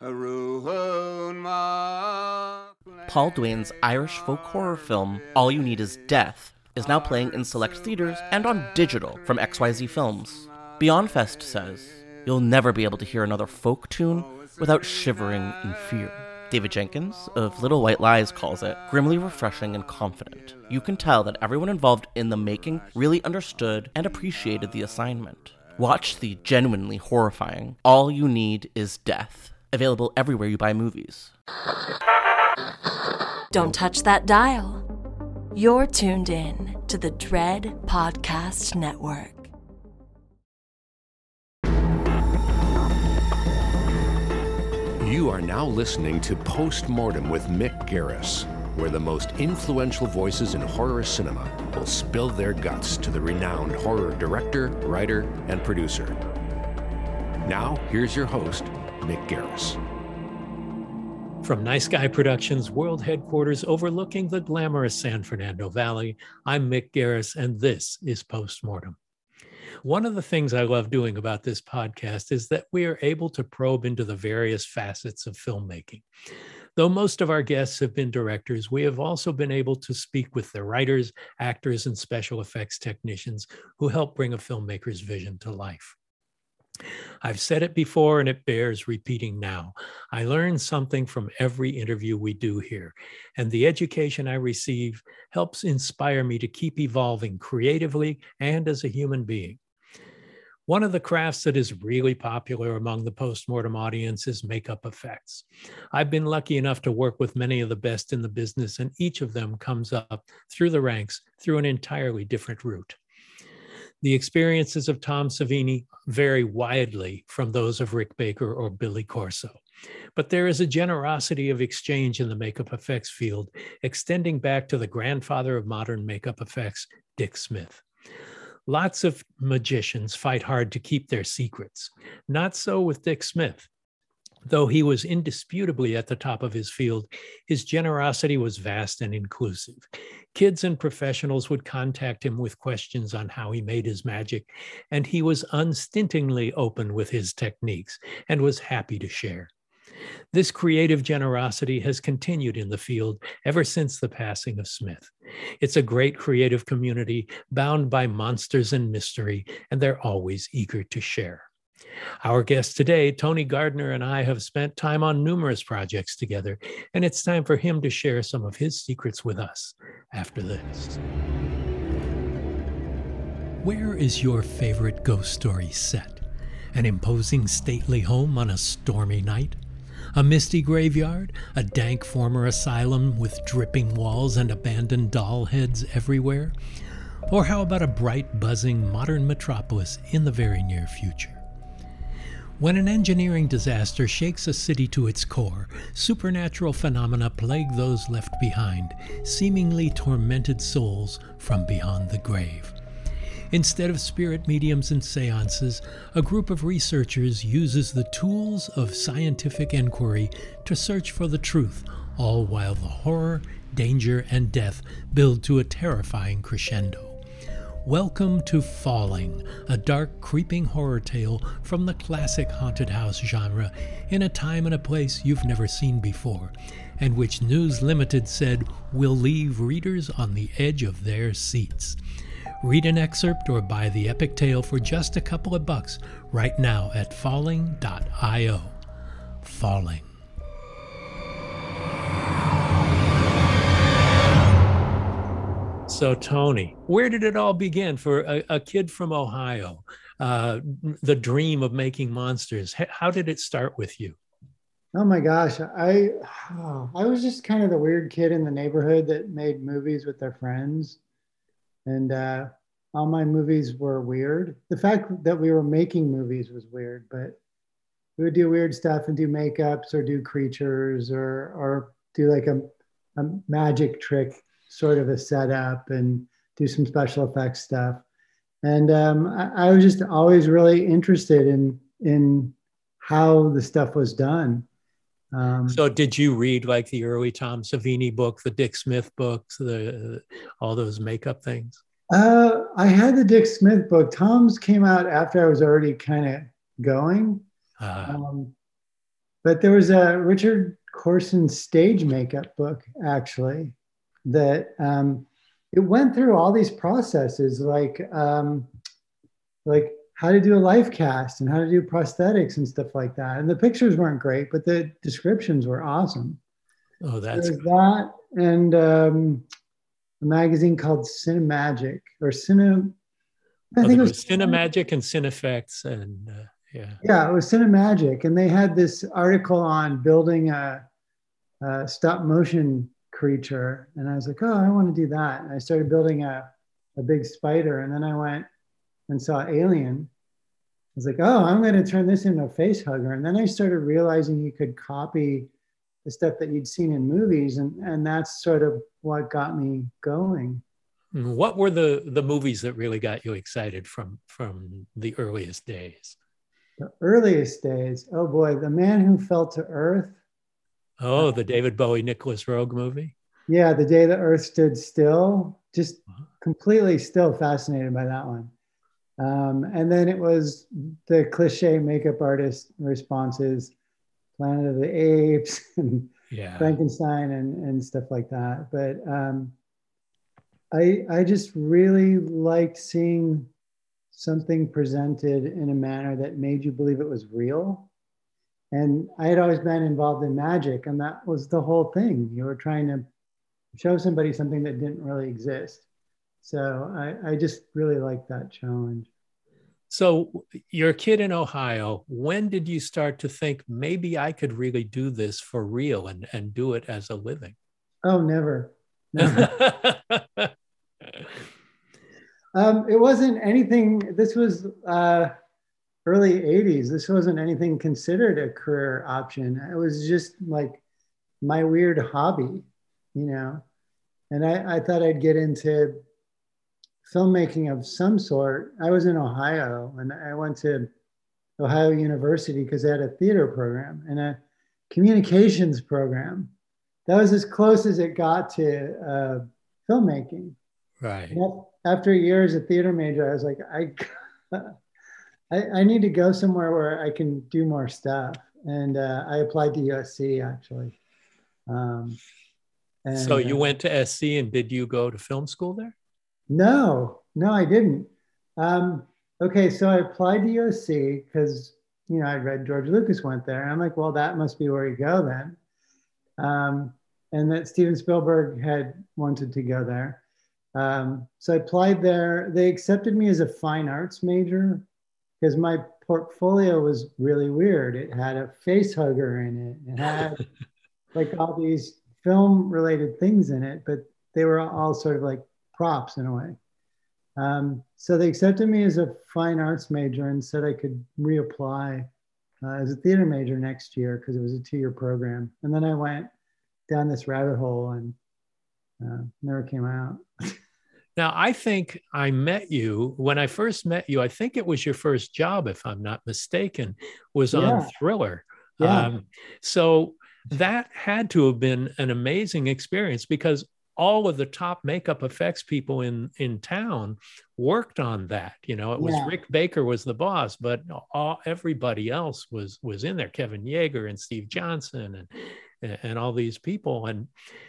Paul Duane's Irish folk horror film, All You Need Is Death, is now playing in select theaters and on digital from XYZ Films. Beyond Fest says, "You'll never be able to hear another folk tune without shivering in fear." David Jenkins of Little White Lies calls it grimly refreshing and confident. You can tell that everyone involved in the making really understood and appreciated the assignment. Watch the genuinely horrifying All You Need Is Death, available everywhere you buy movies. Don't touch that dial. You're tuned in to the Dread Podcast Network. You are now listening to Postmortem with Mick Garris, where the most influential voices in horror cinema will spill their guts to the renowned horror director, writer, and producer. Now, here's your host, Mick Garris. From Nice Guy Productions world headquarters overlooking the glamorous San Fernando Valley, I'm Mick Garris, and this is Postmortem. One of the things I love doing about this podcast is that we are able to probe into the various facets of filmmaking. Though most of our guests have been directors, we have also been able to speak with the writers, actors, and special effects technicians who help bring a filmmaker's vision to life. I've said it before and it bears repeating now. I learn something from every interview we do here, and the education I receive helps inspire me to keep evolving creatively and as a human being. One of the crafts that is really popular among the postmortem audience is makeup effects. I've been lucky enough to work with many of the best in the business, and each of them comes up through the ranks through an entirely different route. The experiences of Tom Savini vary widely from those of Rick Baker or Billy Corso. But there is a generosity of exchange in the makeup effects field, extending back to the grandfather of modern makeup effects, Dick Smith. Lots of magicians fight hard to keep their secrets. Not so with Dick Smith. Though he was indisputably at the top of his field, his generosity was vast and inclusive. Kids and professionals would contact him with questions on how he made his magic, and he was unstintingly open with his techniques and was happy to share. This creative generosity has continued in the field ever since the passing of Smith. It's a great creative community bound by monsters and mystery, and they're always eager to share. Our guest today, Tony Gardner, and I have spent time on numerous projects together, and it's time for him to share some of his secrets with us after this. Where is your favorite ghost story set? An imposing stately home on a stormy night? A misty graveyard? A dank former asylum with dripping walls and abandoned doll heads everywhere? Or how about a bright, buzzing modern metropolis in the very near future? When an engineering disaster shakes a city to its core, supernatural phenomena plague those left behind, seemingly tormented souls from beyond the grave. Instead of spirit mediums and seances, a group of researchers uses the tools of scientific inquiry to search for the truth, all while the horror, danger, and death build to a terrifying crescendo. Welcome to Falling, a dark, creeping horror tale from the classic haunted house genre in a time and a place you've never seen before, and which News Limited said will leave readers on the edge of their seats. Read an excerpt or buy the epic tale for just a couple of bucks right now at falling.io. Falling. So, Tony, where did it all begin for a kid from Ohio? The dream of making monsters. How did it start with you? Oh my gosh, I was just kind of the weird kid in the neighborhood that made movies with their friends, and all my movies were weird. The fact that we were making movies was weird, but we would do weird stuff and do makeups or do creatures or do like a magic trick sort of a setup and do some special effects stuff. And I was just always really interested in how the stuff was done. So did you read like the early Tom Savini book, the Dick Smith books, all those makeup things? I had the Dick Smith book. Tom's came out after I was already kind of going. But there was a Richard Corson stage makeup book, actually, that it went through all these processes, like how to do a life cast and how to do prosthetics and stuff like that. And the pictures weren't great, but the descriptions were awesome. Oh, that's There's that, and a magazine called Cinemagic or Cine. I think it was Cinemagic and Cinefex, and yeah. Yeah, it was Cinemagic, and they had this article on building a stop motion creature, and I was like, oh, I want to do that. And I started building a big spider, and then I went and saw Alien. I was like, oh, I'm going to turn this into a face hugger. And then I started realizing you could copy the stuff that you'd seen in movies, and that's sort of what got me going. What were the movies that really got you excited from the earliest days? The earliest days, oh boy, The Man Who Fell to Earth. Oh, the David Bowie, Nicholas Roeg movie? Yeah, The Day the Earth Stood Still. Just completely still fascinated by that one. And then it was the cliche makeup artist responses, Planet of the Apes and Frankenstein and stuff like that. But I just really liked seeing something presented in a manner that made you believe it was real. And I had always been involved in magic, and that was the whole thing. You were trying to show somebody something that didn't really exist. So I just really liked that challenge. So you're a kid in Ohio. When did you start to think maybe I could really do this for real and do it as a living? Oh, never. It wasn't anything. This was early 80s. This wasn't anything considered a career option. It was just like my weird hobby, you know. And I thought I'd get into filmmaking of some sort. I was in Ohio, and I went to Ohio University because they had a theater program and a communications program. That was as close as it got to filmmaking. Right. And after a year as a theater major, I was like, I need to go somewhere where I can do more stuff. And I applied to USC, actually. So you went to SC, and did you go to film school there? No, I didn't. Okay, so I applied to USC because, you know, I read George Lucas went there. And I'm like, well, that must be where you go then. And that Steven Spielberg had wanted to go there. So I applied there. They accepted me as a fine arts major because my portfolio was really weird. It had a face hugger in it. It had like all these film related things in it, but they were all sort of like props in a way. So they accepted me as a fine arts major and said I could reapply as a theater major next year because it was a 2-year program. And then I went down this rabbit hole and never came out. Now, I think I met you, when I first met you, I think it was your first job, if I'm not mistaken, was on Thriller. Yeah. So that had to have been an amazing experience because all of the top makeup effects people in town worked on that. You know, it was Rick Baker was the boss, but everybody else was in there. Kevin Yeager and Steve Johnson and all these people. And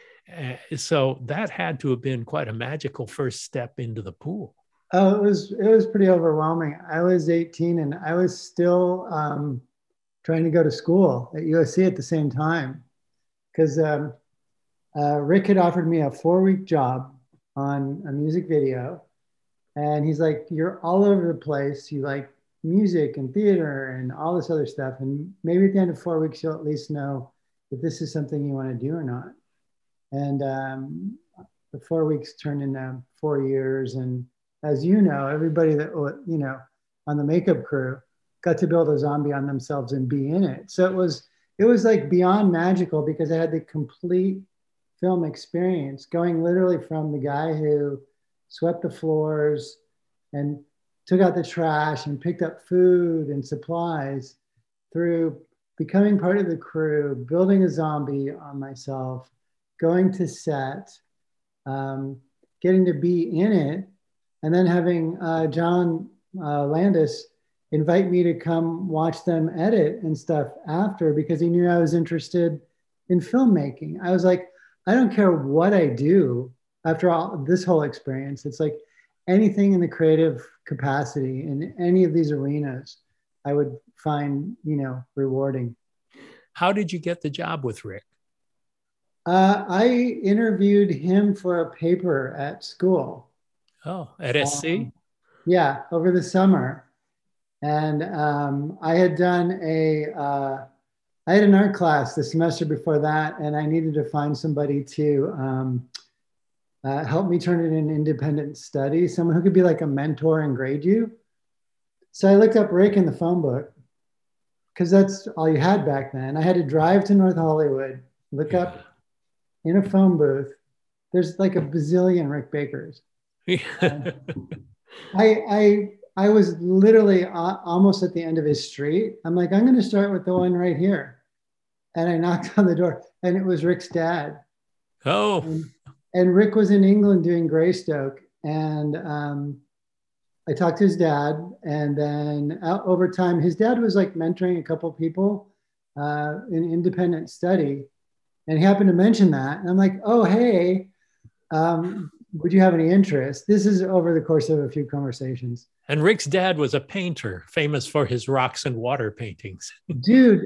so that had to have been quite a magical first step into the pool. Oh, it was pretty overwhelming. I was 18 and I was still trying to go to school at USC at the same time because Rick had offered me a 4-week job on a music video. And he's like, you're all over the place. You like music and theater and all this other stuff. And maybe at the end of 4 weeks, you'll at least know if this is something you want to do or not. And the 4 weeks turned into 4 years. And as you know, everybody that, you know, on the makeup crew got to build a zombie on themselves and be in it. So it was like beyond magical because I had the complete film experience going literally from the guy who swept the floors and took out the trash and picked up food and supplies through becoming part of the crew, building a zombie on myself, going to set, getting to be in it, and then having John Landis invite me to come watch them edit and stuff after, because he knew I was interested in filmmaking. I was like, I don't care what I do after all this whole experience. It's like anything in the creative capacity in any of these arenas, I would find, rewarding. How did you get the job with Rick? I interviewed him for a paper at school. Oh, at SC? Yeah, over the summer. And I had an art class the semester before that, and I needed to find somebody to help me turn it in independent study, someone who could be like a mentor and grade you. So I looked up Rick in the phone book, because that's all you had back then. I had to drive to North Hollywood, look up in a phone booth. There's like a bazillion Rick Bakers. I was literally almost at the end of his street. I'm like, I'm going to start with the one right here. And I knocked on the door, and it was Rick's dad. Oh. And Rick was in England doing Greystoke. And I talked to his dad. And then over time, his dad was like mentoring a couple people in independent study. And he happened to mention that. And I'm like, oh, hey, would you have any interest? This is over the course of a few conversations. And Rick's dad was a painter, famous for his rocks and water paintings. Dude,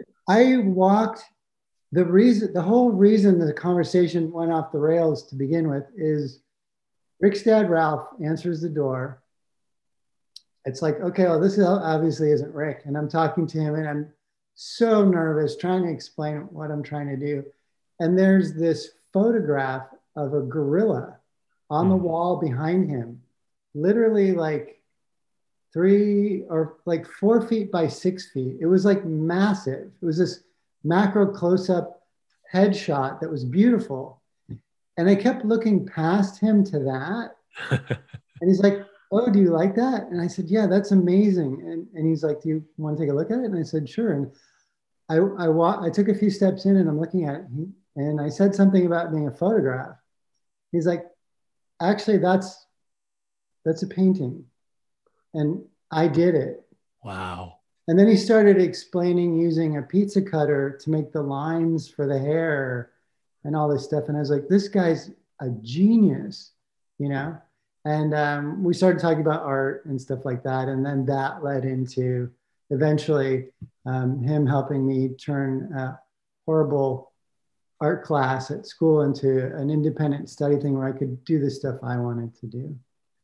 the whole reason the conversation went off the rails to begin with is Rick's dad, Ralph, answers the door. It's like, okay, well, this obviously isn't Rick. And I'm talking to him, and I'm so nervous trying to explain what I'm trying to do. And there's this photograph of a gorilla on the wall behind him, literally like 4 feet by 6 feet. It was like massive. It was this macro close-up headshot that was beautiful. And I kept looking past him to that. And he's like, oh, do you like that? And I said, yeah, that's amazing. And he's like, do you want to take a look at it? And I said, sure. And I took a few steps in, and I'm looking at it. And I said something about being a photograph. He's like, actually, that's a painting. And I did it. Wow. And then he started explaining using a pizza cutter to make the lines for the hair and all this stuff. And I was like, this guy's a genius, And we started talking about art and stuff like that. And then that led into eventually him helping me turn a horrible art class at school into an independent study thing where I could do the stuff I wanted to do.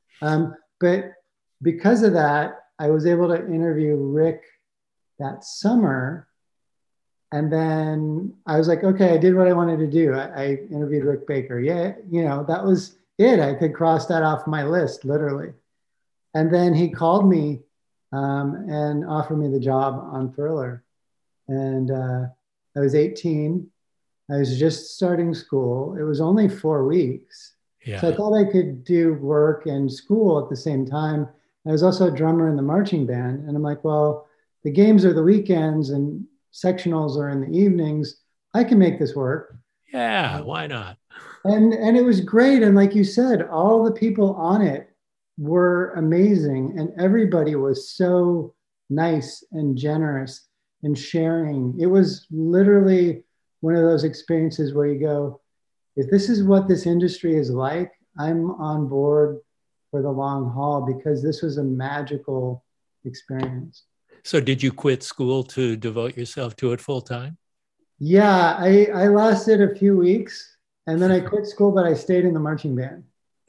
But because of that, I was able to interview Rick that summer. And then I was like, okay, I did what I wanted to do. I interviewed Rick Baker. Yeah, that was it. I could cross that off my list, literally. And then he called me and offered me the job on Thriller. And I was 18. I was just starting school. It was only 4 weeks. Yeah. So I thought I could do work and school at the same time. I was also a drummer in the marching band. And I'm like, well, the games are the weekends and sectionals are in the evenings. I can make this work. Yeah, why not? And it was great. And like you said, all the people on it were amazing. And everybody was so nice and generous and sharing. It was literally one of those experiences where you go, if this is what this industry is like, I'm on board for the long haul, because this was a magical experience. So did you quit school to devote yourself to it full time? Yeah, I lasted a few weeks, and then I quit school, but I stayed in the marching band.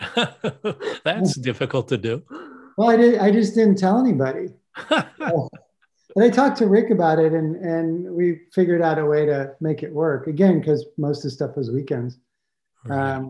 That's difficult to do. Well, I just didn't tell anybody. And I talked to Rick about it, and we figured out a way to make it work, again, because most of the stuff was weekends. Right.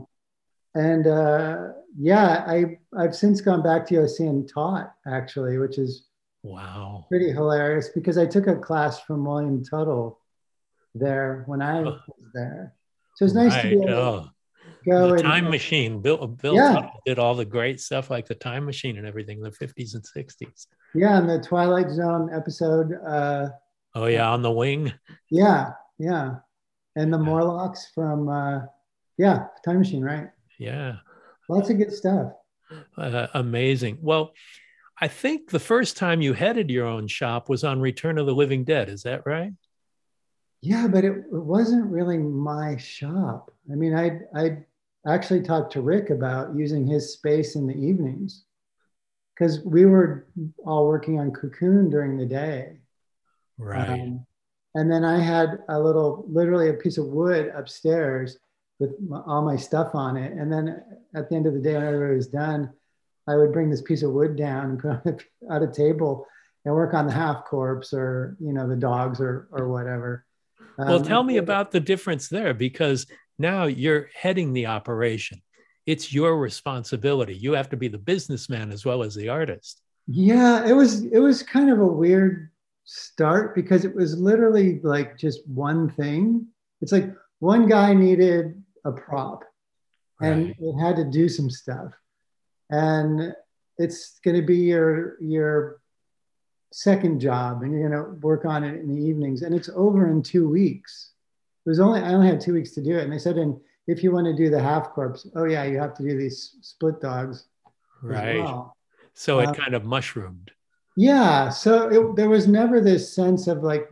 I've since gone back to USC and taught, actually, which is wow, pretty hilarious, because I took a class from William Tuttle there when I was there. So it's nice to be able to go. The Time Machine. Bill Tuttle did all the great stuff like the Time Machine and everything in the 50s and 60s. Yeah, and the Twilight Zone episode. On the Wing. Yeah. And the Morlocks from, Time Machine, right? Yeah. Lots of good stuff. Amazing. Well, I think the first time you headed your own shop was on Return of the Living Dead. Is that right? Yeah, but it wasn't really my shop. I mean, I actually talked to Rick about using his space in the evenings because we were all working on Cocoon during the day. Right. And then I had literally a piece of wood upstairs with all my stuff on it. And then at the end of the day, whenever it was done, I would bring this piece of wood down and put on a table and work on the half corpse or, the dogs or whatever. Well, tell me about the difference there, because now you're heading the operation. It's your responsibility. You have to be the businessman as well as the artist. Yeah, it was kind of a weird start because it was literally like just one thing. It's like one guy needed a prop and Right. it had to do some stuff. And it's going to be your second job and you're going to work on it in the evenings and it's over in 2 weeks. I only had 2 weeks to do it. And they said, and if you want to do the half corpse, oh yeah, you have to do these split dogs as Right. well. So it kind of mushroomed. Yeah. So there was never this sense of like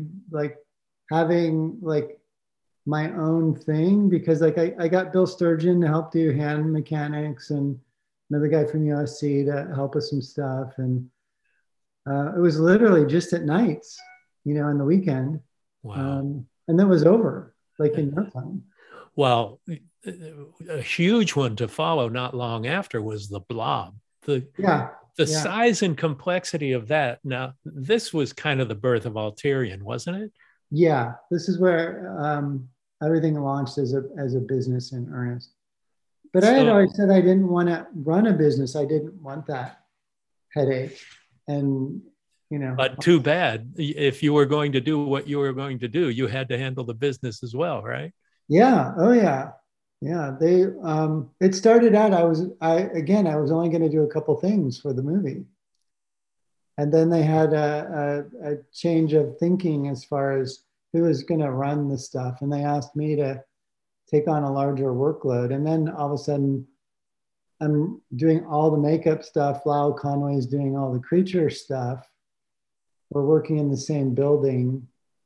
having like my own thing because like I got Bill Sturgeon to help do hand mechanics and another guy from USC to help with some stuff. And it was literally just at nights, in the weekend. Wow. And that was over like in no time. Well, a huge one to follow not long after was the Blob. The size and complexity of that. Now, this was kind of the birth of Alterian, wasn't it? Yeah, this is where everything launched as a business in earnest. But I had always said I didn't want to run a business. I didn't want that headache. And, But too bad. If you were going to do what you were going to do, you had to handle the business as well, right? Yeah. Oh, yeah. Yeah. It started out, I was only going to do a couple things for the movie. And then they had a change of thinking as far as who was going to run the stuff. And they asked me to take on a larger workload. And then all of a sudden, I'm doing all the makeup stuff. Lyle Conway's doing all the creature stuff. We're working in the same building.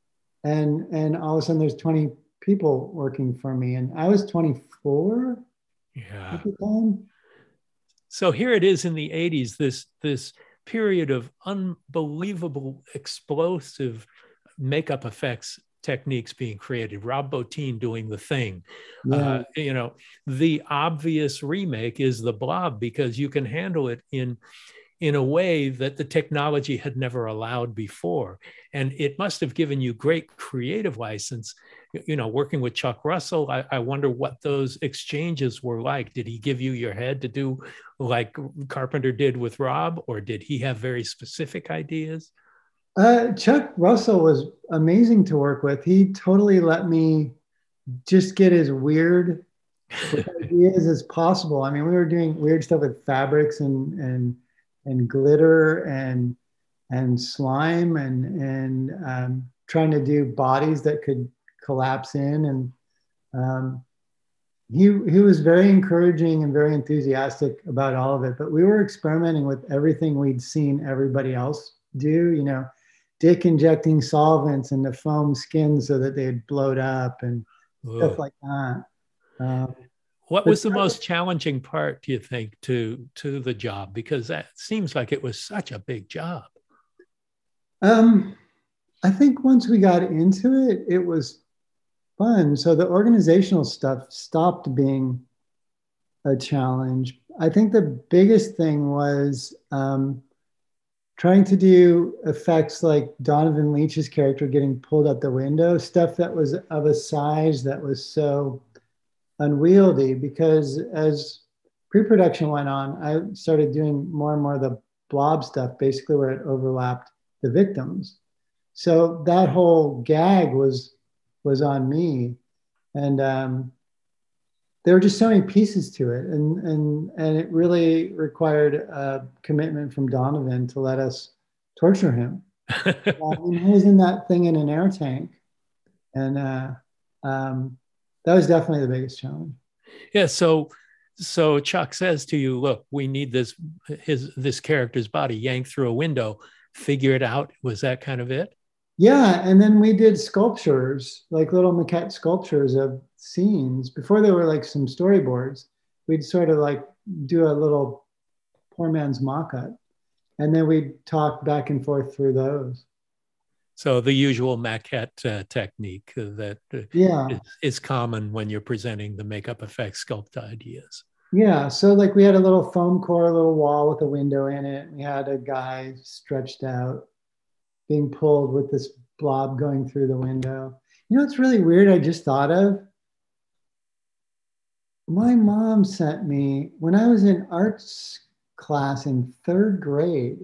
And all of a sudden, there's 20 people working for me. And I was 24 at the time. So here it is in the 80s, this period of unbelievable explosive makeup effects techniques being created. Rob Bottin doing The Thing. Yeah. The obvious remake is The Blob because you can handle it in a way that the technology had never allowed before. And it must have given you great creative license, working with Chuck Russell. I wonder what those exchanges were like. Did he give you your head to do like Carpenter did with Rob, or did he have very specific ideas? Chuck Russell was amazing to work with. He totally let me just get as weird with ideas as possible. I mean, we were doing weird stuff with fabrics and glitter and slime and trying to do bodies that could collapse in. And he was very encouraging and very enthusiastic about all of it. But we were experimenting with everything we'd seen everybody else do, Dick injecting solvents into foam skins so that they'd bloat up and stuff like that. What was the most challenging part, do you think, to the job? Because that seems like it was such a big job. I think once we got into it, it was fun. So the organizational stuff stopped being a challenge. I think the biggest thing was trying to do effects like Donovan Leitch's character getting pulled out the window, stuff that was of a size that was so unwieldy, because as pre-production went on, I started doing more and more of the blob stuff, basically where it overlapped the victims. So that whole gag was on me. And there were just so many pieces to it. And it really required a commitment from Donovan to let us torture him. He was in that thing in an air tank. And that was definitely the biggest challenge. Yeah. So So Chuck says to you, look, we need this character's body yanked through a window, figure it out. Was that kind of it? Yeah, and then we did sculptures, like little maquette sculptures of scenes. Before there were like some storyboards, we'd sort of like do a little poor man's mock-up, and then we'd talk back and forth through those. So the usual maquette technique that Yeah. is common when you're presenting the makeup effects sculpt ideas. Yeah, so like we had a little foam core, a little wall with a window in it. We had a guy stretched out, being pulled with this blob going through the window. You know, it's really weird. I just thought of my mom sent me when I was in arts class in third grade.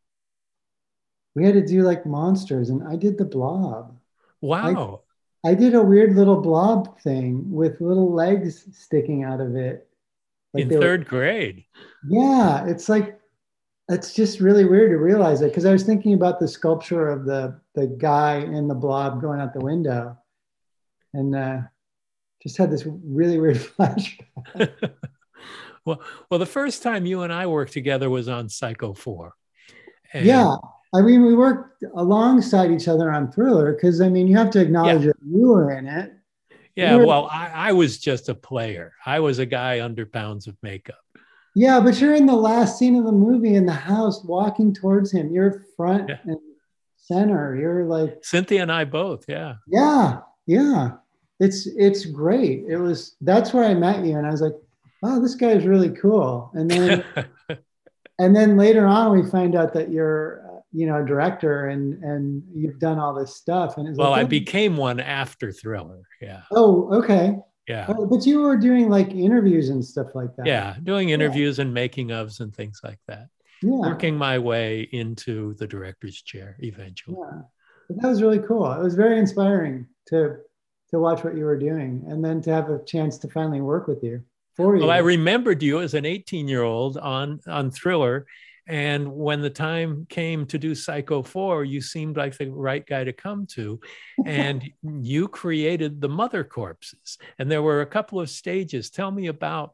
We had to do like monsters, and I did the blob. Wow. I did a weird little blob thing with little legs sticking out of it. Like in third grade. Yeah, it's just really weird to realize it, because I was thinking about the sculpture of the guy in the blob going out the window, and just had this really weird flashback. well, the first time you and I worked together was on Psycho 4. And yeah, I mean, we worked alongside each other on Thriller, because I mean, you have to acknowledge that you were in it. Yeah, well, I was just a player. I was a guy under pounds of makeup. Yeah, but you're in the last scene of the movie in the house walking towards him. You're front and center. You're like Cynthia and I both, yeah. Yeah. It's great. That's where I met you, and I was like, oh, this guy's really cool. And then and then later on we find out that you're a director and you've done all this stuff. And it's I became one after Thriller. Yeah. Oh, okay. Yeah. But you were doing like interviews and stuff like that. Yeah, doing interviews and making ofs and things like that. Yeah. Working my way into the director's chair eventually. Yeah. But that was really cool. It was very inspiring to watch what you were doing, and then to have a chance to finally work with you. Well, I remembered you as an 18-year-old on Thriller. And when the time came to do Psycho 4, you seemed like the right guy to come to. And you created the mother corpses. And there were a couple of stages. Tell me about,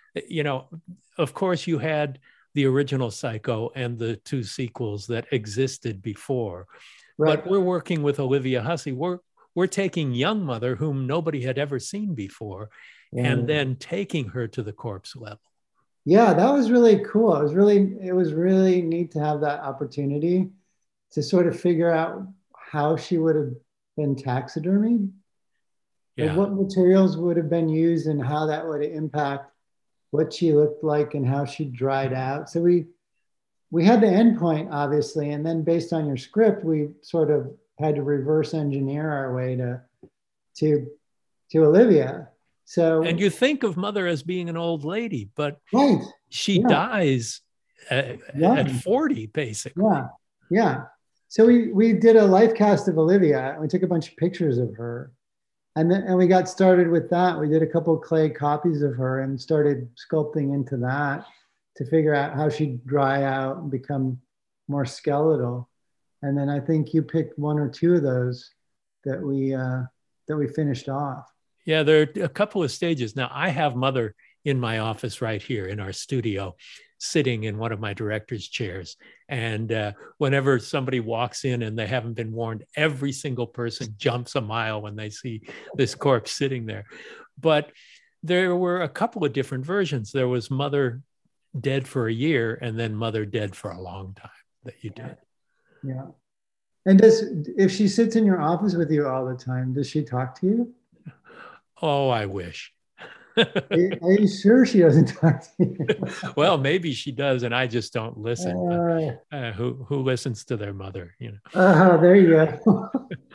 of course, you had the original Psycho and the two sequels that existed before. Right. But we're working with Olivia Hussey. We're taking young mother, whom nobody had ever seen before, and then taking her to the corpse level. Yeah, that was really cool. It was really neat to have that opportunity to sort of figure out how she would have been taxidermied. Yeah. Like what materials would have been used and how that would impact what she looked like and how she dried out. So we had the endpoint, obviously, and then based on your script, we sort of had to reverse engineer our way to Olivia. So, and you think of Mother as being an old lady, but right. she dies at 40, basically. Yeah. So we did a life cast of Olivia, and we took a bunch of pictures of her, and we got started with that. We did a couple of clay copies of her and started sculpting into that to figure out how she'd dry out and become more skeletal. And then I think you picked one or two of those that we finished off. Yeah, there are a couple of stages. Now, I have Mother in my office right here in our studio, sitting in one of my director's chairs. And whenever somebody walks in and they haven't been warned, every single person jumps a mile when they see this corpse sitting there. But there were a couple of different versions. There was Mother dead for a year, and then Mother dead for a long time that you did. Yeah. And if she sits in your office with you all the time, does she talk to you? Oh, I wish. Are you sure she doesn't talk to you? Well, maybe she does, and I just don't listen. Who listens to their mother? There you go.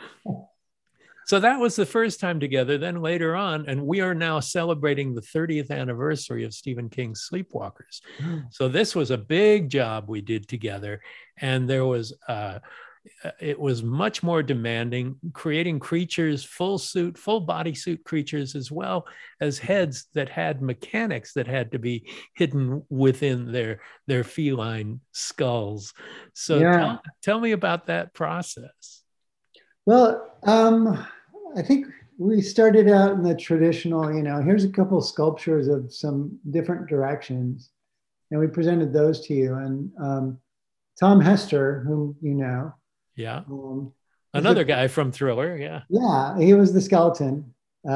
So that was the first time together. Then later on, and we are now celebrating the 30th anniversary of Stephen King's Sleepwalkers. So this was a big job we did together, and there was it was much more demanding, creating creatures, full bodysuit creatures, as well as heads that had mechanics that had to be hidden within their feline skulls. So tell me about that process. Well, I think we started out in the traditional, here's a couple of sculptures of some different directions, and we presented those to you. And Tom Hester, whom you know, Yeah. um, Another guy from Thriller. Yeah. yeah, he was the skeleton.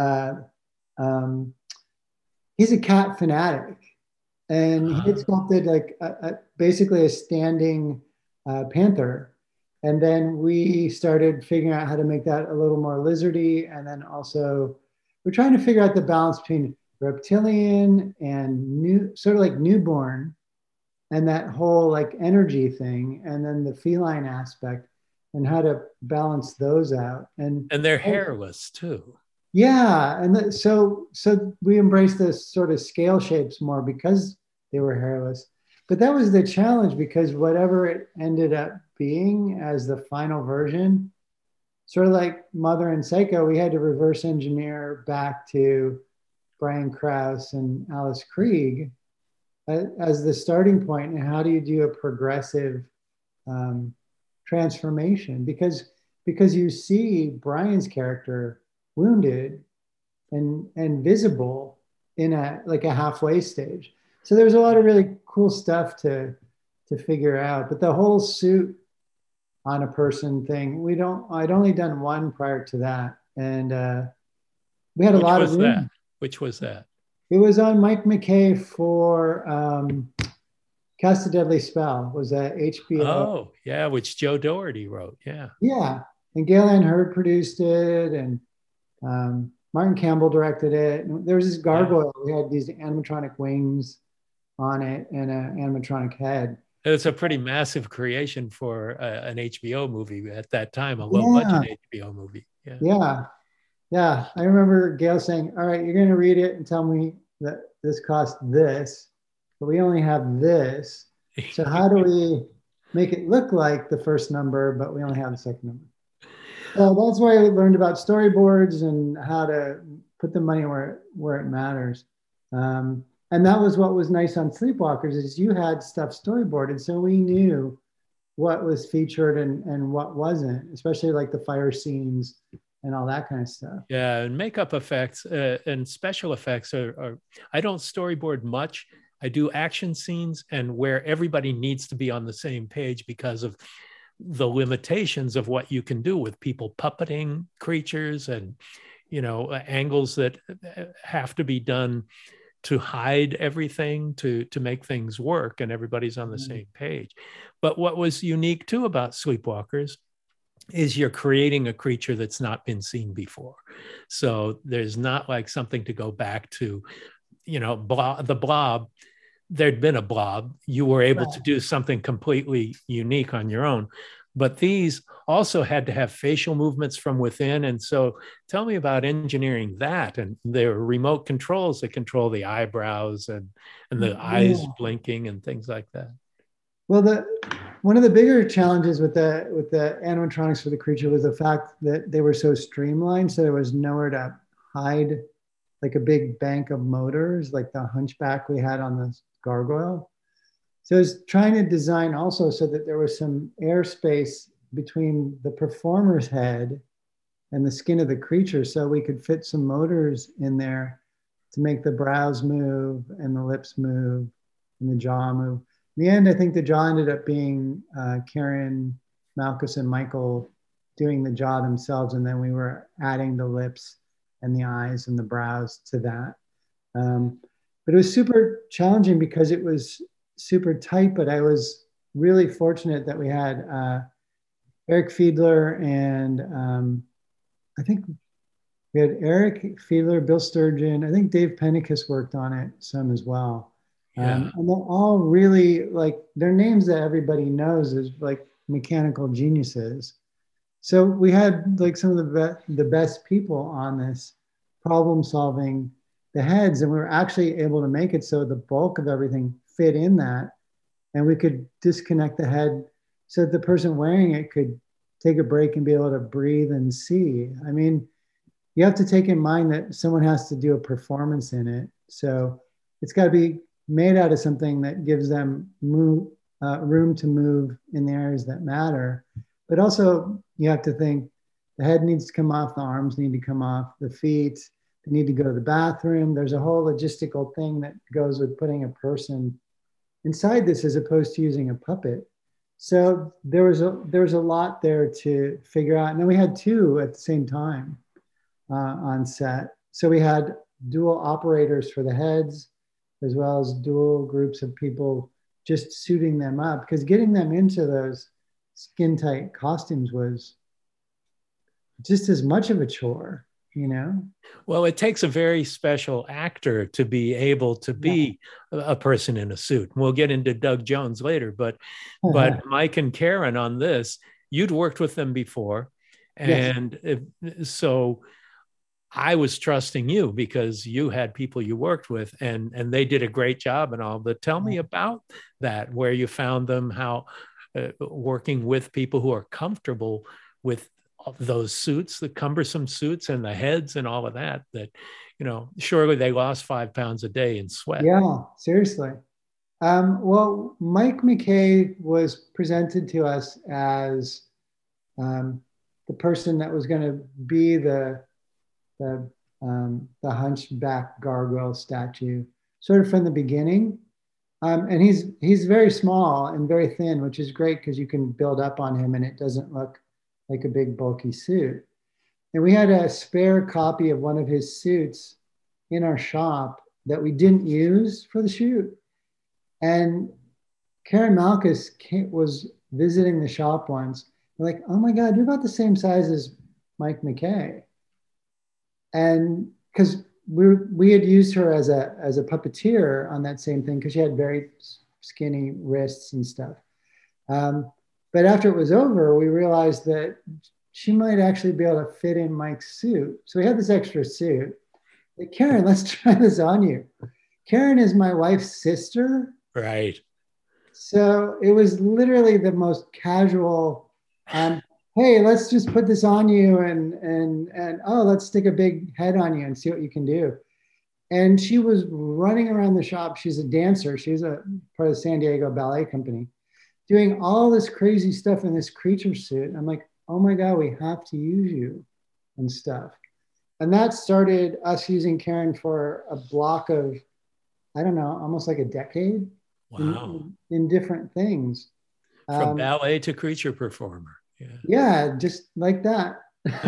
Um, he's a cat fanatic, and he had sculpted like basically a standing panther. And then we started figuring out how to make that a little more lizardy. And then also we're trying to figure out the balance between reptilian and new, sort of like newborn, and that whole like energy thing, and then the feline aspect, and how to balance those out. And they're hairless too. Yeah, and so we embraced this sort of scale shapes more because they were hairless. But that was the challenge, because whatever it ended up being as the final version, sort of like Mother and Psycho, we had to reverse engineer back to Brian Krause and Alice Krieg as the starting point. And how do you do a progressive transformation? Because you see Brian's character wounded and visible in a halfway stage. So there's a lot of really cool stuff to figure out. But the whole suit on a person thing, I'd only done one prior to that. And we had a lot of room. Which was that? It was on Mike McKay for Cast a Deadly Spell, was that HBO. Oh, yeah, which Joe Doherty wrote. Yeah. Yeah. And Gail Ann Hurd produced it, and Martin Campbell directed it. And there was this gargoyle. Yeah. We had these animatronic wings on it and an animatronic head. It's a pretty massive creation for an HBO movie at that time, a low-budget HBO movie. Yeah. I remember Gail saying, all right, you're going to read it and tell me that this cost this, but we only have this. So how do we make it look like the first number, but we only have the second number? So that's why I learned about storyboards and how to put the money where it matters. And that was what was nice on Sleepwalkers, is you had stuff storyboarded. So we knew what was featured and what wasn't, especially like the fire scenes and all that kind of stuff. Yeah, and makeup effects and special effects are I don't storyboard much. I do action scenes and where everybody needs to be on the same page because of the limitations of what you can do with people puppeting creatures and, angles that have to be done to hide everything, to make things work, and everybody's on the same page. But what was unique too about Sleepwalkers is you're creating a creature that's not been seen before. So there's not like something to go back to, the Blob. There'd been a Blob. You were able to do something completely unique on your own. But these also had to have facial movements from within. And so tell me about engineering that. And there are remote controls that control the eyebrows and the eyes blinking and things like that. Well, one of the bigger challenges with the animatronics for the creature was the fact that they were so streamlined. So there was nowhere to hide like a big bank of motors, like the hunchback we had on the gargoyle. So I was trying to design also so that there was some airspace between the performer's head and the skin of the creature, so we could fit some motors in there to make the brows move and the lips move and the jaw move. In the end, I think the jaw ended up being Karen, Malchus, and Michael doing the jaw themselves, and then we were adding the lips and the eyes and the brows to that. But it was super challenging because it was super tight, but I was really fortunate that we had Eric Fiedler and I think we had Eric Fiedler, Bill Sturgeon. I think Dave Pennicus worked on it some as well. And they're all really like, their names that everybody knows is like mechanical geniuses. So we had like some of the best people on this problem solving the heads, and we were actually able to make it so the bulk of everything fit in that, and we could disconnect the head so that the person wearing it could take a break and be able to breathe and see. I mean, you have to take in mind that someone has to do a performance in it. So it's got to be made out of something that gives them room to move in the areas that matter. But also you have to think The head needs to come off, the arms need to come off, the feet, they need to go to the bathroom. There's a whole logistical thing that goes with putting a person inside this as opposed to using a puppet. So there was a lot there to figure out. And then we had two at the same time on set. So we had dual operators for the heads, as well as dual groups of people just suiting them up, because getting them into those skin tight costumes was just as much of a chore, you know? Well, it takes a very special actor to be able to be a person in a suit. We'll get into Doug Jones later, but Mike and Karen on this, you'd worked with them before. And so I was trusting you because you had people you worked with, and they did a great job and all. But tell me about that, where you found them, how working with people who are comfortable with those suits, the cumbersome suits and the heads and all of that, surely they lost 5 pounds a day in sweat. Yeah, seriously. Well, Mike McKay was presented to us as the person that was going to be the hunchback gargoyle statue, sort of from the beginning. And he's very small and very thin, which is great because you can build up on him and it doesn't look like a big bulky suit. And we had a spare copy of one of his suits in our shop that we didn't use for the shoot. And Karen Malkus was visiting the shop once. We're like, oh my God, you're about the same size as Mike McKay. And because we had used her as a puppeteer on that same thing because she had very skinny wrists and stuff. But after it was over, we realized that she might actually be able to fit in Mike's suit. So we had this extra suit. Like, Karen, let's try this on you. Karen is my wife's sister. Right. So it was literally the most casual, hey, let's just put this on you and oh, let's stick a big head on you and see what you can do. And she was running around the shop. She's a dancer. She's a part of the San Diego Ballet Company, doing all this crazy stuff in this creature suit. I'm like, oh my God, we have to use you and stuff. And that started us using Karen for a block of, I don't know, almost like a decade. Wow. In different things. From ballet to creature performer. Yeah, just like that.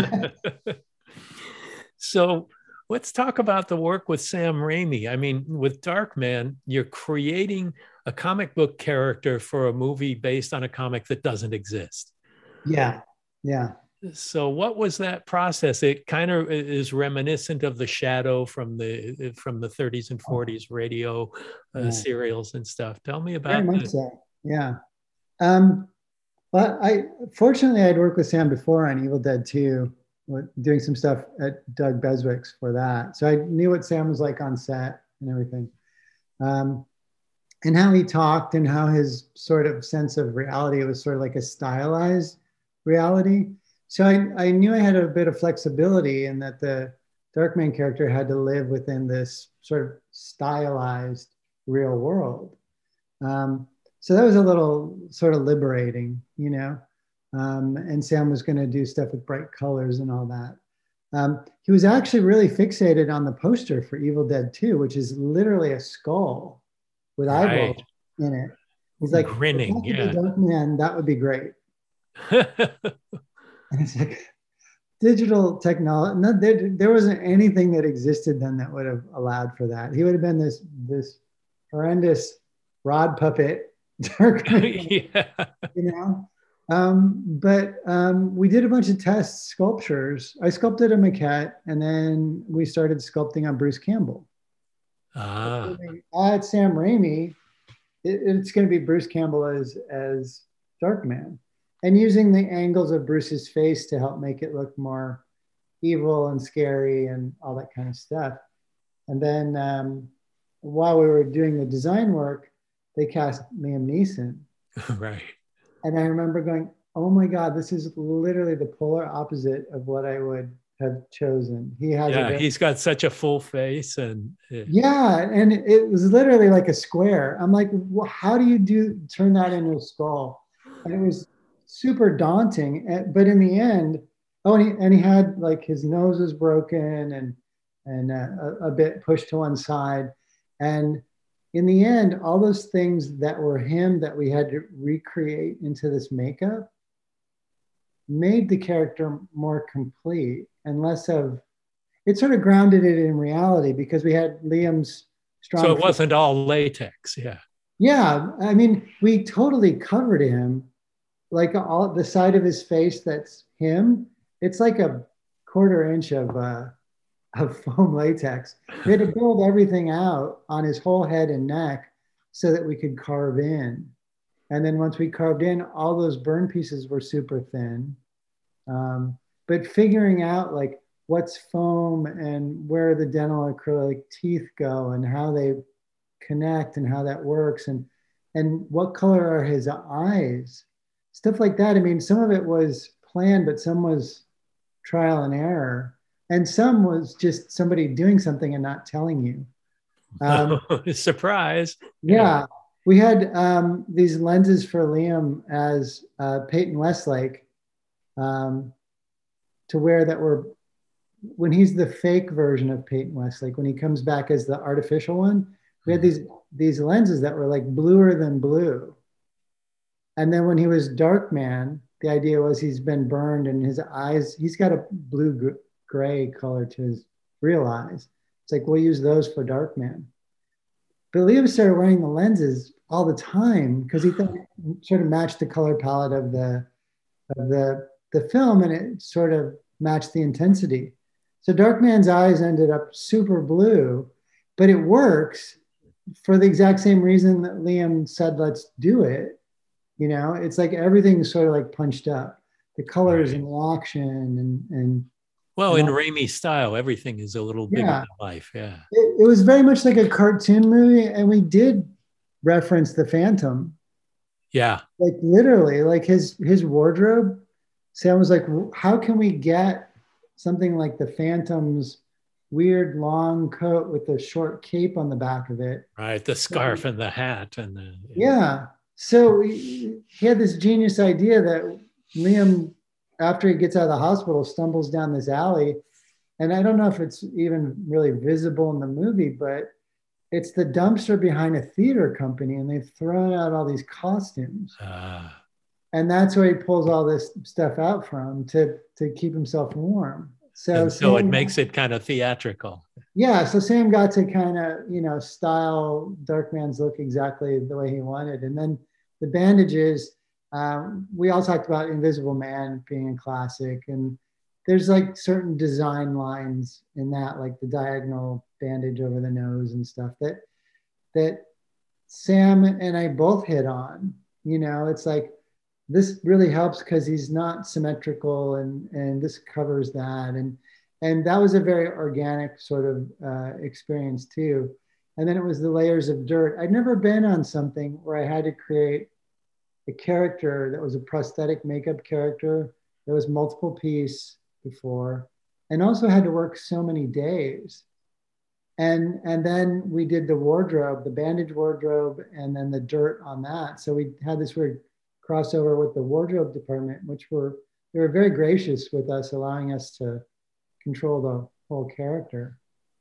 So let's talk about the work with Sam Raimi. I mean, with Darkman, you're creating a comic book character for a movie based on a comic that doesn't exist. Yeah. So what was that process? It kind of is reminiscent of The Shadow from the 30s and 40s radio serials and stuff. Tell me about Very much so. Yeah. But fortunately I'd worked with Sam before on Evil Dead 2, doing some stuff at Doug Beswick's for that. So I knew what Sam was like on set and everything. And how he talked and how his sort of sense of reality was sort of like a stylized reality. So I knew I had a bit of flexibility in that the Darkman character had to live within this sort of stylized real world. So that was a little sort of liberating, you know. And Sam was going to do stuff with bright colors and all that. He was actually really fixated on the poster for Evil Dead 2, which is literally a skull with eyeballs in it. He's like, grinning, yeah. Darkman, that would be great. And it's like digital technology. No, there wasn't anything that existed then that would have allowed for that. He would have been this horrendous rod puppet, you know. But we did a bunch of test sculptures. I sculpted a maquette, and then we started sculpting on Bruce Campbell. At Sam Raimi, it's going to be Bruce Campbell as Darkman. And using the angles of Bruce's face to help make it look more evil and scary and all that kind of stuff. And then while we were doing the design work, they cast Liam Neeson. Right. And I remember going, oh my God, this is literally the polar opposite of what I would have chosen. He's got such a full face. And and it was literally like a square. I'm like, well, how do you turn that into a skull? And it was super daunting. But in the end, Oh, and he had like his nose was broken and a bit pushed to one side. And in the end, all those things that were him that we had to recreate into this makeup made the character more complete and less of it sort of grounded it in reality because we had Liam's strong. So it wasn't all latex. Yeah. Yeah. I mean, we totally covered him like all the side of his face that's him. It's like a quarter inch of foam latex. We had to build everything out on his whole head and neck so that we could carve in. And then once we carved in, all those burn pieces were super thin. But figuring out like what's foam and where the dental acrylic teeth go and how they connect and how that works and what color are his eyes, stuff like that. I mean, some of it was planned, but some was trial and error. And some was just somebody doing something and not telling you. Surprise. Yeah. We had these lenses for Liam as Peyton Westlake to wear that were, when he's the fake version of Peyton Westlake, when he comes back as the artificial one, we had these lenses that were like bluer than blue. And then when he was Darkman, the idea was he's been burned and his eyes, he's got a blue-gray color to his real eyes. It's like, we'll use those for Darkman. But Liam started wearing the lenses all the time because he thought it sort of matched the color palette of the film, and it sort of matched the intensity. So Darkman's eyes ended up super blue, but it works for the exact same reason that Liam said, let's do it. You know, it's like everything's sort of like punched up. The colors and the action and well, in Raimi's style, everything is a little bigger than life. Yeah. It was very much like a cartoon movie, and we did reference the Phantom. Yeah. Like literally, like his wardrobe. Sam was like, how can we get something like the Phantom's weird long coat with the short cape on the back of it? Right. The scarf and the hat. And the, yeah. So he had this genius idea that Liam, after he gets out of the hospital, stumbles down this alley. And I don't know if it's even really visible in the movie, but it's the dumpster behind a theater company, and they've thrown out all these costumes. And that's where he pulls all this stuff out from to keep himself warm. So it makes it kind of theatrical. Yeah. So Sam got to kind of, style Darkman's look exactly the way he wanted. And then the bandages, we all talked about Invisible Man being a classic. And there's like certain design lines in that, like the diagonal bandage over the nose and stuff that Sam and I both hit on. It's like, this really helps because he's not symmetrical and this covers that. And that was a very organic sort of experience too. And then it was the layers of dirt. I'd never been on something where I had to create a character that was a prosthetic makeup character that was multiple piece before, and also had to work so many days. And then we did the wardrobe, the bandage wardrobe, and then the dirt on that. So we had this weird crossover with the wardrobe department, they were very gracious with us, allowing us to control the whole character.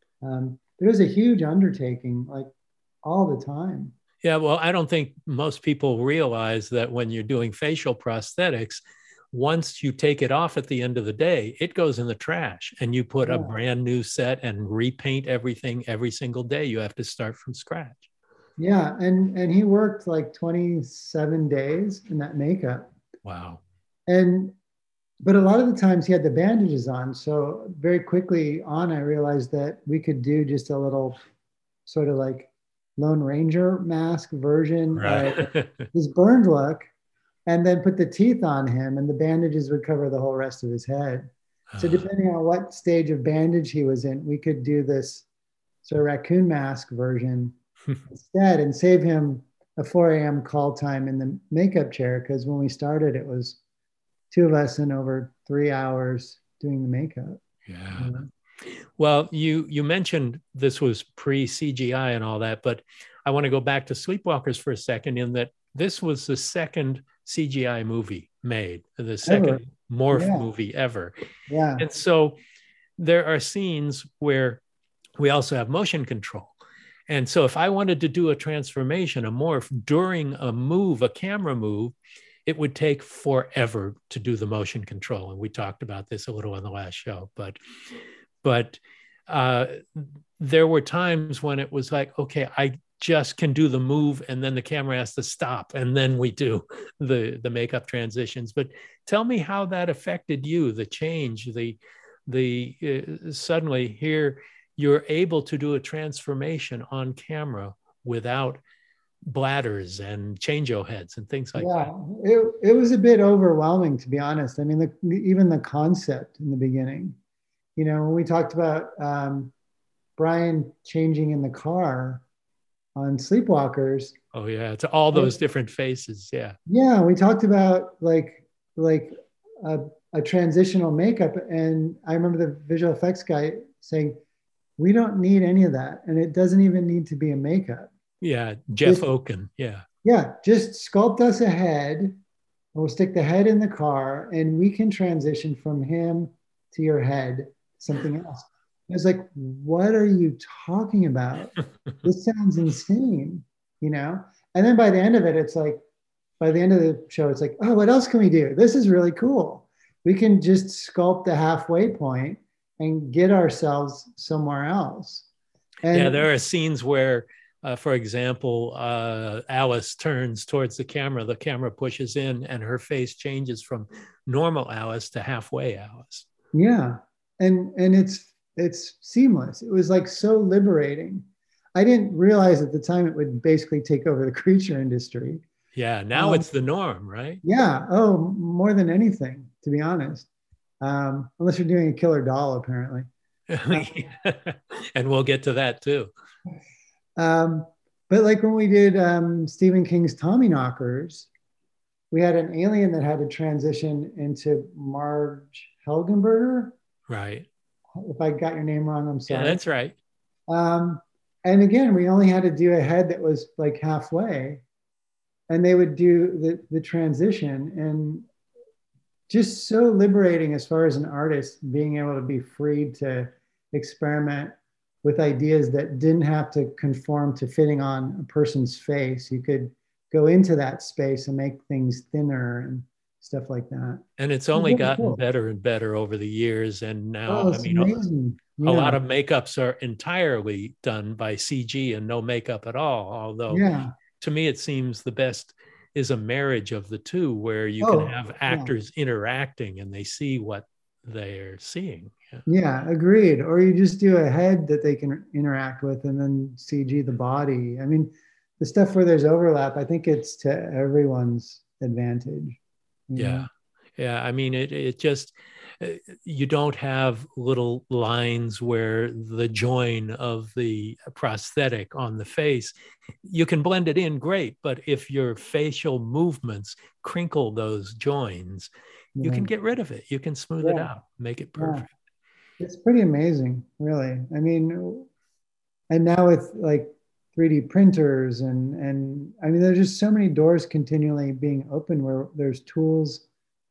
It was a huge undertaking, like all the time. Yeah, well, I don't think most people realize that when you're doing facial prosthetics, once you take it off at the end of the day, it goes in the trash, and you put a brand new set and repaint everything every single day. You have to start from scratch. Yeah, and he worked like 27 days in that makeup. Wow. But a lot of the times he had the bandages on. So very quickly on, I realized that we could do just a little sort of like Lone Ranger mask version of his burned look, and then put the teeth on him, and the bandages would cover the whole rest of his head. So depending on what stage of bandage he was in, we could do this sort of raccoon mask version instead and save him a 4 a.m. call time in the makeup chair, because when we started, it was two of us in over 3 hours doing the makeup. Yeah. Well, you mentioned this was pre-CGI and all that, but I want to go back to Sleepwalkers for a second, in that this was the second CGI movie made, the second morph Yeah. movie ever. Yeah. And so there are scenes where we also have motion control. And so if I wanted to do a transformation, a morph during a move, a camera move, it would take forever to do the motion control. And we talked about this a little on the last show, but there were times when it was like, okay, I just can do the move and then the camera has to stop and then we do the makeup transitions. But tell me how that affected you, the change, the suddenly here you're able to do a transformation on camera without bladders and change-o heads and things like that. It was a bit overwhelming, to be honest. I mean, even the concept in the beginning, when we talked about Brian changing in the car on Sleepwalkers. Oh yeah, it's all those different faces. Yeah. Yeah, we talked about like a transitional makeup, and I remember the visual effects guy saying, "We don't need any of that, and it doesn't even need to be a makeup." Yeah, Jeff Oken. Yeah. Yeah, just sculpt us a head, and we'll stick the head in the car, and we can transition from him to your head, something else. I was like, what are you talking about? This sounds insane, And then by the end of it, it's like, by the end of the show, it's like, oh, what else can we do? This is really cool. We can just sculpt the halfway point and get ourselves somewhere else. And yeah, there are scenes where, for example, Alice turns towards the camera pushes in, and her face changes from normal Alice to halfway Alice. Yeah, and it's seamless. It was like so liberating. I didn't realize at the time it would basically take over the creature industry. Yeah, now it's the norm, right? Yeah. Oh, more than anything, to be honest. Unless you're doing a killer doll, apparently. And we'll get to that too. But like when we did Stephen King's Tommyknockers, we had an alien that had to transition into Marge Helgenberger. Right. If I got your name wrong, I'm sorry. Yeah, that's right. And again, we only had to do a head that was like halfway, and they would do the transition, and just so liberating as far as an artist, being able to be free to experiment with ideas that didn't have to conform to fitting on a person's face. You could go into that space and make things thinner and stuff like that. And it's only gotten better and better over the years. And now, amazing. A lot of makeups are entirely done by CG and no makeup at all. Although to me, it seems the best is a marriage of the two, where you can have actors interacting and they see what they're seeing. Yeah, agreed. Or you just do a head that they can interact with and then CG the body. I mean, the stuff where there's overlap, I think it's to everyone's advantage. Yeah. I mean, it just, you don't have little lines where the join of the prosthetic on the face, you can blend it in great, but if your facial movements crinkle those joins, you can get rid of it. You can smooth it out, make it perfect. It's pretty amazing, really. I mean, and now with like 3D printers and I mean, there's just so many doors continually being open where there's tools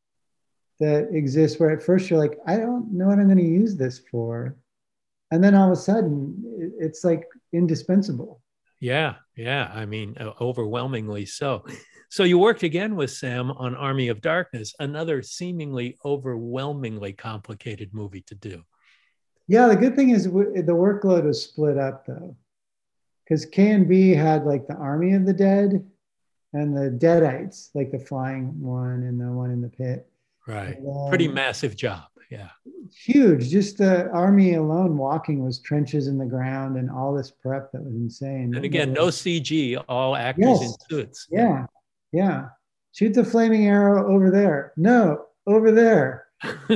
that exist where at first you're like, I don't know what I'm going to use this for. And then all of a sudden it's like indispensable. Yeah. I mean, overwhelmingly so. So you worked again with Sam on Army of Darkness, another seemingly overwhelmingly complicated movie to do. Yeah, the good thing is the workload was split up though, because K&B had like the Army of the Dead and the Deadites, like the flying one and the one in the pit. Right. Pretty massive job. Yeah. Huge. Just the army alone walking was trenches in the ground and all this prep that was insane. And again, no CG, all actors in suits. Yeah. Shoot the flaming arrow over there. No, over there.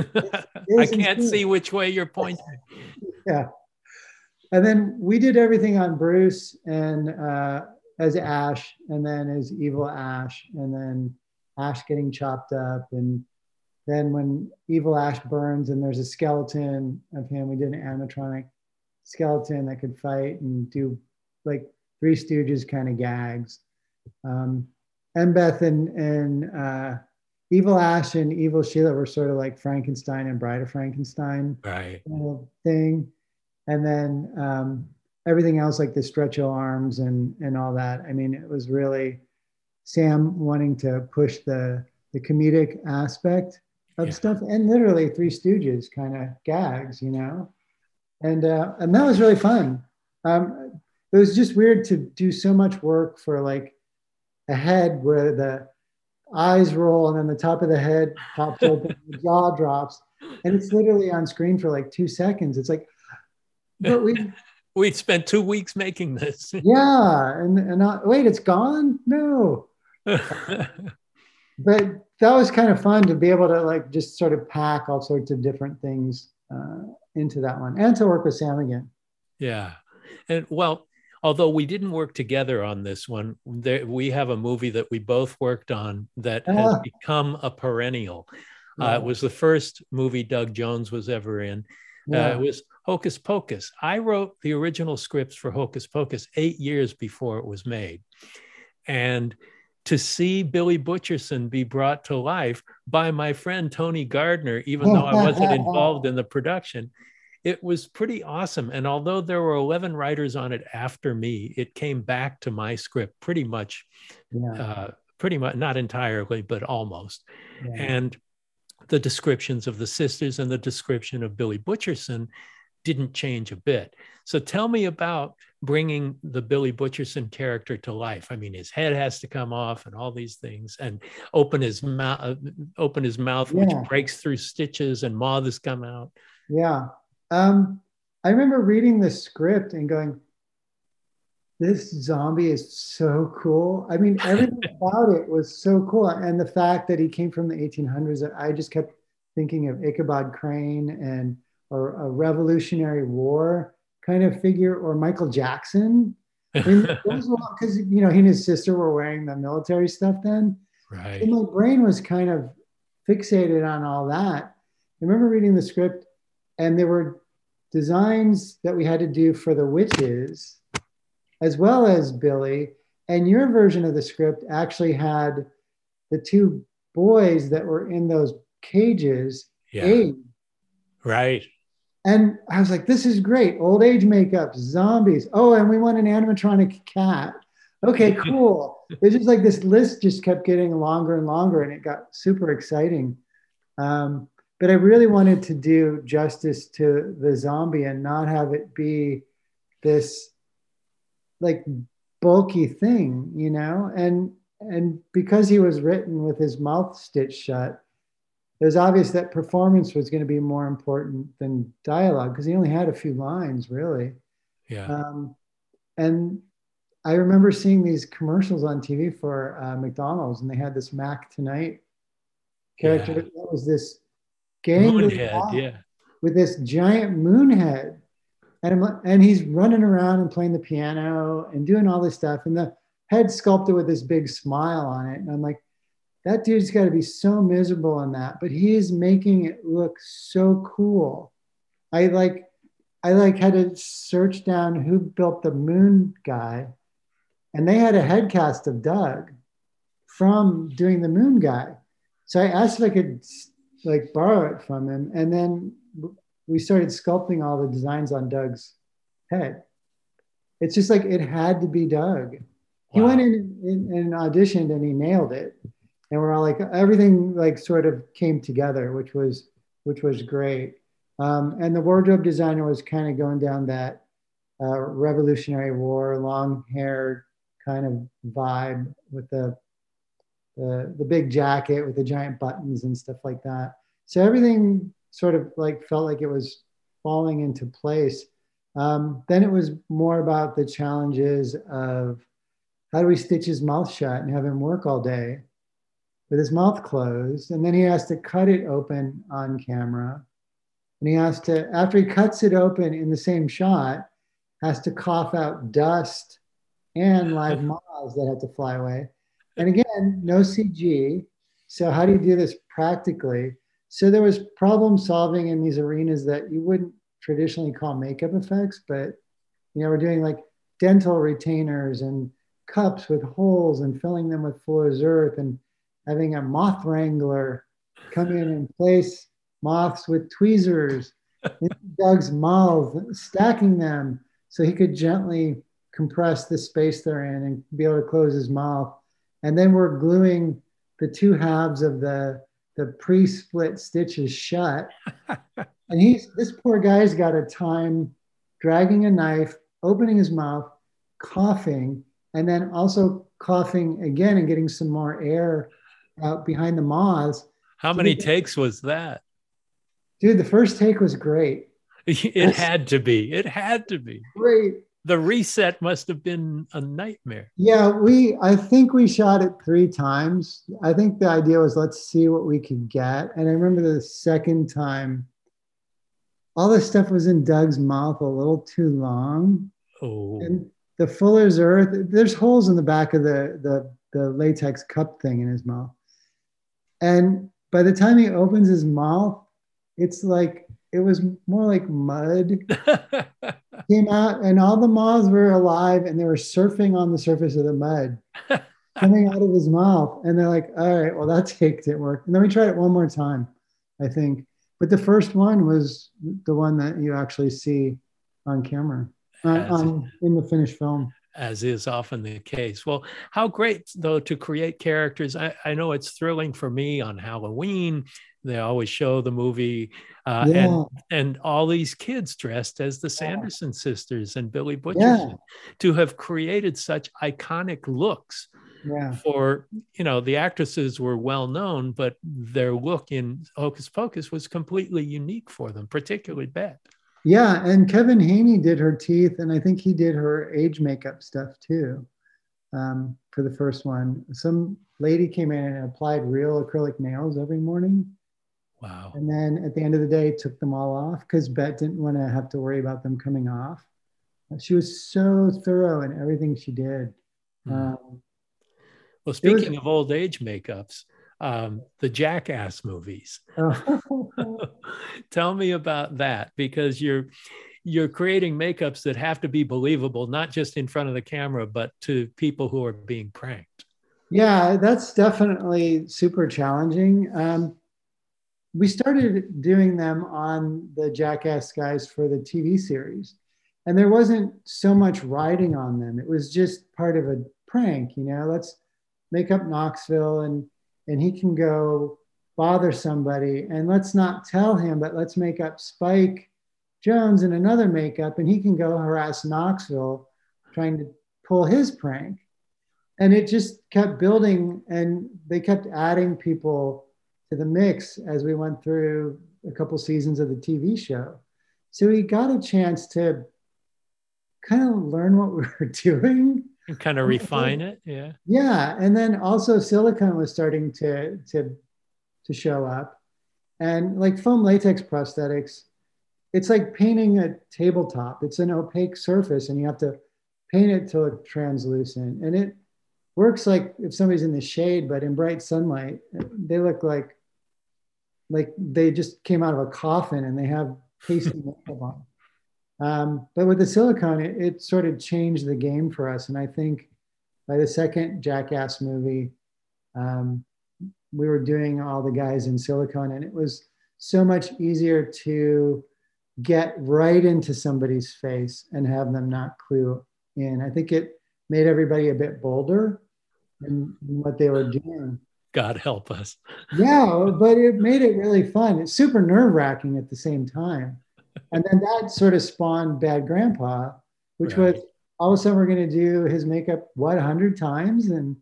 I can't see which way you're pointing. Yeah. And then we did everything on Bruce and as Ash, and then as evil Ash, and then Ash getting chopped up, and then when evil Ash burns and there's a skeleton of him, we did an animatronic skeleton that could fight and do like Three Stooges kind of gags. Embeth and Evil Ash and Evil Sheila were sort of like Frankenstein and Bride of Frankenstein Right. kind of thing. And then everything else, like the stretcho arms and all that. I mean, it was really Sam wanting to push the comedic aspect of Yeah. stuff, and literally Three Stooges kind of gags, you know. And that was really fun. It was just weird to do so much work for like a head where the eyes roll and then the top of the head pops open, the jaw drops, and it's literally on screen for like 2 seconds. It's like, but we spent 2 weeks making this. yeah, and wait, it's gone? No. But that was kind of fun to be able to like just sort of pack all sorts of different things into that one, and to work with Sam again. Yeah. And well, although we didn't work together on this one, we have a movie that we both worked on that has become a perennial. It was the first movie Doug Jones was ever in. It was Hocus Pocus. I wrote the original scripts for Hocus Pocus 8 years before it was made. And to see Billy Butcherson be brought to life by my friend Tony Gardner, even though I wasn't involved in the production, it was pretty awesome. And although there were 11 writers on it after me, it came back to my script pretty much, not entirely, but almost. Yeah. And the descriptions of the sisters and the description of Billy Butcherson didn't change a bit. So tell me about bringing the Billy Butcherson character to life. I mean, his head has to come off and all these things, and open his mouth, which breaks through stitches, and moths come out. Yeah. I remember reading the script and going, this zombie is so cool. I mean, everything about it was so cool. And the fact that he came from the 1800s, I just kept thinking of Ichabod Crane or a Revolutionary War kind of figure, or Michael Jackson. I mean, because, you know, he and his sister were wearing the military stuff then. Right. And my brain was kind of fixated on all that. I remember reading the script, and there were designs that we had to do for the witches, as well as Billy. And your version of the script actually had the two boys that were in those cages. Yeah. Right. And I was like, this is great. Old age makeup, zombies. Oh, and we want an animatronic cat. Okay, cool. It's just like this list just kept getting longer and longer, and it got super exciting. But I really wanted to do justice to the zombie and not have it be this like bulky thing, you know? And because he was written with his mouth stitched shut, it was obvious that performance was going to be more important than dialogue, because he only had a few lines, really. Yeah. And I remember seeing these commercials on TV for McDonald's, and they had this Mac Tonight character that was this Moonhead, with this giant moon head. And he's running around and playing the piano and doing all this stuff. And the head sculpted with this big smile on it. And I'm like, that dude's got to be so miserable in that, but he is making it look so cool. I had to search down who built the moon guy, and they had a head cast of Doug from doing the moon guy. So I asked if I could like borrow it from him, and then we started sculpting all the designs on Doug's head. It's just like it had to be Doug. Wow. He went in and auditioned, and he nailed it. And we're all like, everything like sort of came together, which was great. And the wardrobe designer was kind of going down that Revolutionary War, long hair kind of vibe with the big jacket with the giant buttons and stuff like that. So everything sort of like felt like it was falling into place. Then it was more about the challenges of how do we stitch his mouth shut and have him work all day with his mouth closed. And then he has to cut it open on camera. And he has to, after he cuts it open in the same shot, has to cough out dust and live moths that have to fly away. And again, no CG. So how do you do this practically? So there was problem solving in these arenas that you wouldn't traditionally call makeup effects, but you know, we're doing like dental retainers and cups with holes and filling them with Fuller's Earth. And having a moth wrangler come in and place moths with tweezers in Doug's mouth, stacking them so he could gently compress the space they're in and be able to close his mouth. And then we're gluing the two halves of the pre-split stitches shut. And this poor guy's got a time dragging a knife, opening his mouth, coughing, and then also coughing again and getting some more air out behind the moths. How many takes was that? Dude, the first take was great. It had to be. It had to be. Great. The reset must have been a nightmare. Yeah, I think we shot it 3 times. I think the idea was, let's see what we could get. And I remember the second time, all this stuff was in Doug's mouth a little too long. Oh. And the Fuller's Earth, there's holes in the back of the latex cup thing in his mouth. And by the time he opens his mouth, it's like, it was more like mud came out, and all the moths were alive and they were surfing on the surface of the mud coming out of his mouth. And they're like, all right, well, that take didn't work. And then we tried it one more time, I think. But the first one was the one that you actually see on camera, in the finished film. As is often the case. Well, how great, though, to create characters. I know it's thrilling for me on Halloween. They always show the movie and all these kids dressed as the Sanderson sisters and Billy Butcherson, to have created such iconic looks. For, the actresses were well known, but their look in Hocus Pocus was completely unique for them, particularly Bette. Yeah, and Kevin Haney did her teeth, and I think he did her age makeup stuff too, for the first one. Some lady came in and applied real acrylic nails every morning. Wow. And then at the end of the day, took them all off because Bette didn't want to have to worry about them coming off. She was so thorough in everything she did. Well, speaking of old age makeups, the Jackass movies. Tell me about that, because you're creating makeups that have to be believable, not just in front of the camera, but to people who are being pranked. Yeah, that's definitely super challenging. We started doing them on the Jackass guys for the TV series, and there wasn't so much writing on them. It was just part of a prank, let's make up Knoxville and he can go bother somebody, and let's not tell him, but let's make up Spike Jones in another makeup and he can go harass Knoxville trying to pull his prank. And it just kept building, and they kept adding people to the mix as we went through a couple seasons of the TV show. So we got a chance to kind of learn what we were doing. And kind of refine it, yeah. Yeah, and then also silicone was starting to show up. And like foam latex prosthetics, it's like painting a tabletop. It's an opaque surface and you have to paint it to look translucent. And it works like if somebody's in the shade, but in bright sunlight, they look like they just came out of a coffin and they have pasty makeup on. But with the silicone, it sort of changed the game for us. And I think by the second Jackass movie, we were doing all the guys in silicone, and it was so much easier to get right into somebody's face and have them not clue in. I think it made everybody a bit bolder in what they were doing. God help us. Yeah, but it made it really fun. It's super nerve-wracking at the same time. And then that sort of spawned Bad Grandpa, which was all of a sudden we're going to do his makeup, 100 times and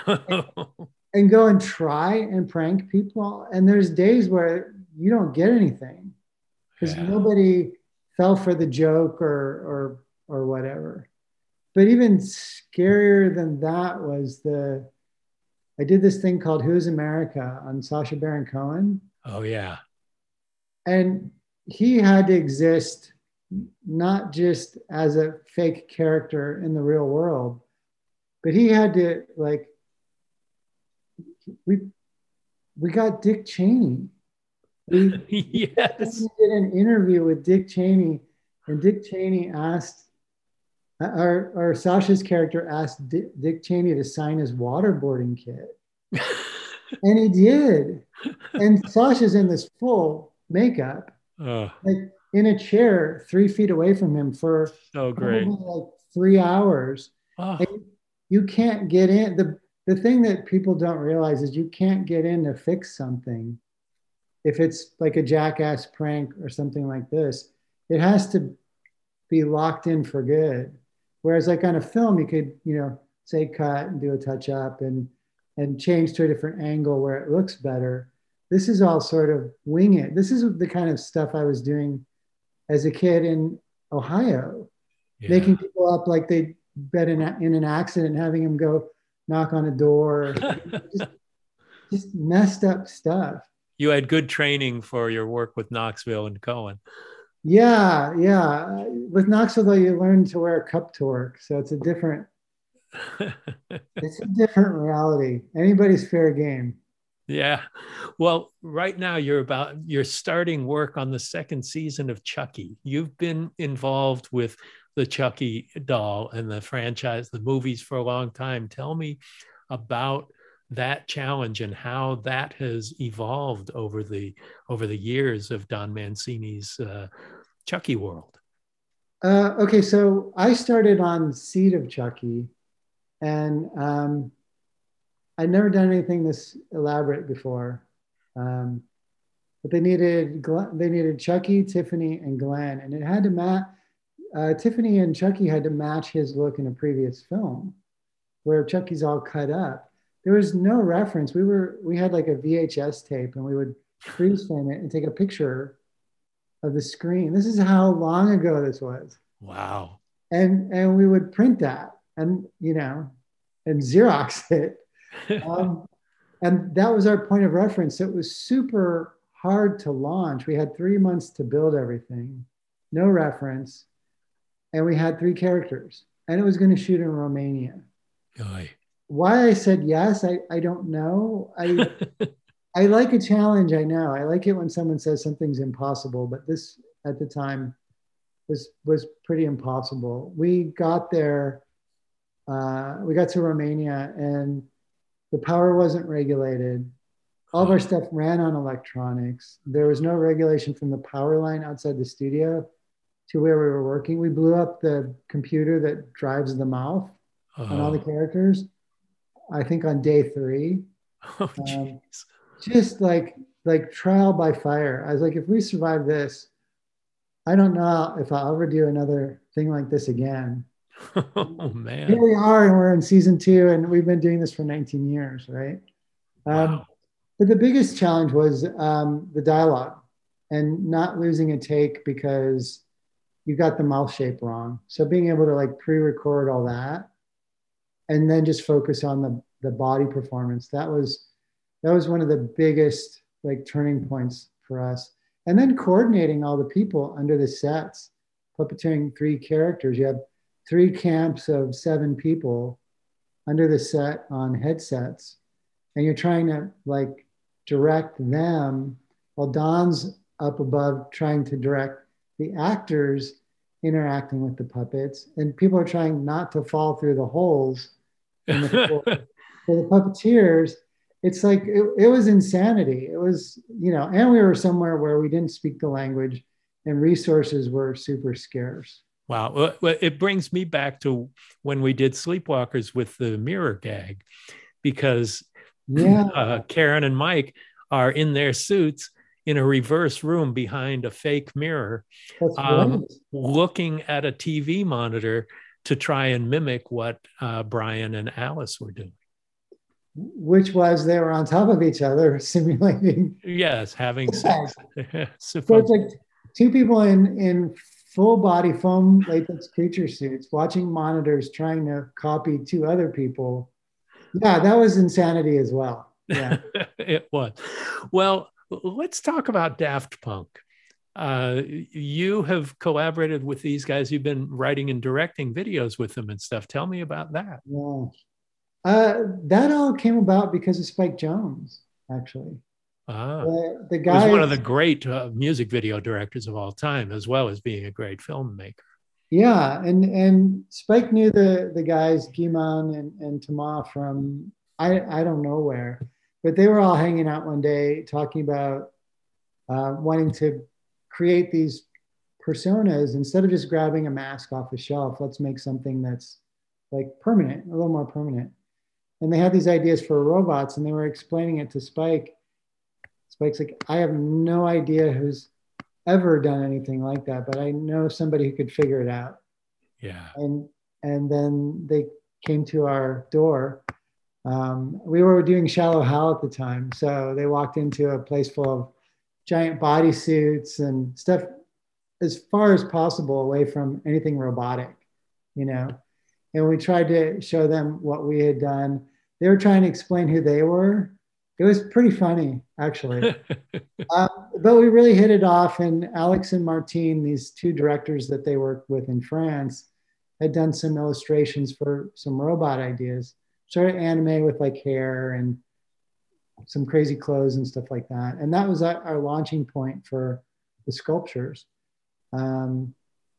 go and try and prank people. And there's days where you don't get anything because nobody fell for the joke or whatever. But even scarier than that was I did this thing called Who's America on Sacha Baron Cohen. Oh, yeah. And he had to exist not just as a fake character in the real world, but he had to, like, we got Dick Cheney. Yes. We did an interview with Dick Cheney, and Dick Cheney asked, or Sacha's character asked Dick Cheney to sign his waterboarding kit. And he did. And Sasha's in this full makeup, Oh, like in a chair 3 feet away from him for so great. probably like 3 hours. Oh, And you can't get in. The thing that people don't realize is you can't get in to fix something. If it's like a jackass prank or something like this, it has to be locked in for good. Whereas like on a film, you could, say cut and do a touch up and change to a different angle where it looks better. This is all sort of wing it. This is the kind of stuff I was doing as a kid in Ohio, yeah. making people up like they'd been in an accident, having them go knock on a door, just messed up stuff. You had good training for your work with Knoxville and Cohen. Yeah, yeah. With Knoxville, though, you learn to wear a cup torque, so it's a different reality. Anybody's fair game. Yeah. Well, right now you're starting work on the second season of Chucky. You've been involved with the Chucky doll and the franchise, the movies for a long time. Tell me about that challenge and how that has evolved over the years of Don Mancini's Chucky world. Okay, so I started on Seed of Chucky, and I'd never done anything this elaborate before. But they needed Chucky, Tiffany, and Glenn, and it had to match. Tiffany and Chucky had to match his look in a previous film, where Chucky's all cut up. There was no reference. We had like a VHS tape, and we would freeze frame it and take a picture of the screen. This is how long ago this was. Wow. And we would print that and and Xerox it. And that was our point of reference. It was super hard to launch. We had 3 months to build everything, no reference, and we had 3 characters, and it was going to shoot in Romania. Oy. Why I said yes, I don't know. I like a challenge. I know. I like it when someone says something's impossible, but this at the time was pretty impossible. We got there. We got to Romania, and the power wasn't regulated. All of our stuff ran on electronics. There was no regulation from the power line outside the studio to where we were working. We blew up the computer that drives the mouth on all the characters, I think on day 3. Oh, just like trial by fire. I was like, if we survive this, I don't know if I'll ever do another thing like this again. Oh man. Here we are, and we're in season 2, and we've been doing this for 19 years, right? Wow. But the biggest challenge was the dialogue and not losing a take because you got the mouth shape wrong. So being able to like pre-record all that and then just focus on the body performance, that was one of the biggest like turning points for us. And then coordinating all the people under the sets, puppeteering 3 characters. You have 3 camps of 7 people under the set on headsets, and you're trying to like direct them while Don's up above trying to direct the actors interacting with the puppets, and people are trying not to fall through the holes in the floor. For the puppeteers, it's like it was insanity. It was, and we were somewhere where we didn't speak the language and resources were super scarce. Wow. Well, it brings me back to when we did Sleepwalkers with the mirror gag, because Karen and Mike are in their suits in a reverse room behind a fake mirror, looking at a TV monitor to try and mimic what Brian and Alice were doing. Which was they were on top of each other simulating. Yes, having sex. So it's like 2 people in full body foam latex creature suits watching monitors trying to copy 2 other people. Yeah, that was insanity as well. Yeah. It was. Well, let's talk about Daft Punk. You have collaborated with these guys. You've been writing and directing videos with them and stuff. Tell me about that. Yeah. That all came about because of Spike Jonze, actually. The guy was one of the great music video directors of all time, as well as being a great filmmaker. Yeah, and Spike knew the guys Guimon and Thomas from I don't know where, but they were all hanging out one day talking about wanting to create these personas. Instead of just grabbing a mask off the shelf, let's make something that's like permanent, a little more permanent. And they had these ideas for robots, and they were explaining it to Spike. Spike's like, I have no idea who's ever done anything like that, but I know somebody who could figure it out. Yeah. And then they came to our door. We were doing Shallow Hal at the time, so they walked into a place full of giant bodysuits and stuff as far as possible away from anything robotic, you know. And we tried to show them what we had done. They were trying to explain who they were. It was pretty funny, actually. But we really hit it off. And Alex and Martine, these two directors that they worked with in France, had done some illustrations for some robot ideas, sort of anime with like hair and some crazy clothes and stuff like that. And that was our launching point for the sculptures. And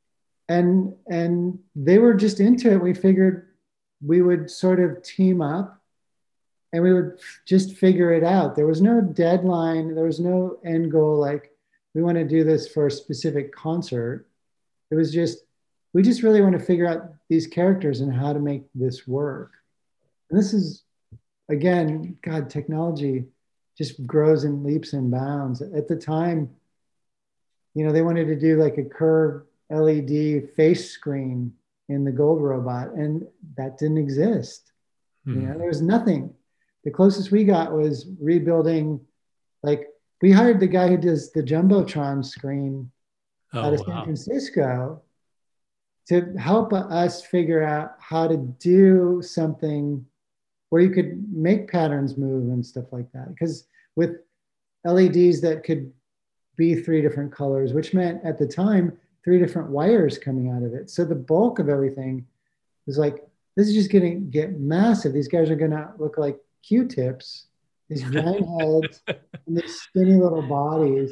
they were just into it. We figured we would sort of team up and we would just figure it out. There was no deadline. There was no end goal. Like, we want to do this for a specific concert. It was just, we just really want to figure out these characters and how to make this work. And this is, again, God, technology just grows in leaps and bounds. At the time, you know, they wanted to do like a curved LED face screen in the Gold robot, and that didn't exist. You know, there was nothing. The closest we got was rebuilding, like, we hired the guy who does the Jumbotron screen out of San Francisco to help us figure out how to do something where you could make patterns move and stuff like that. Because with LEDs that could be 3 different colors, which meant at the time 3 different wires coming out of it. So the bulk of everything was like, this is just going to get massive. These guys are going to look like Q-tips, these giant heads and these skinny little bodies.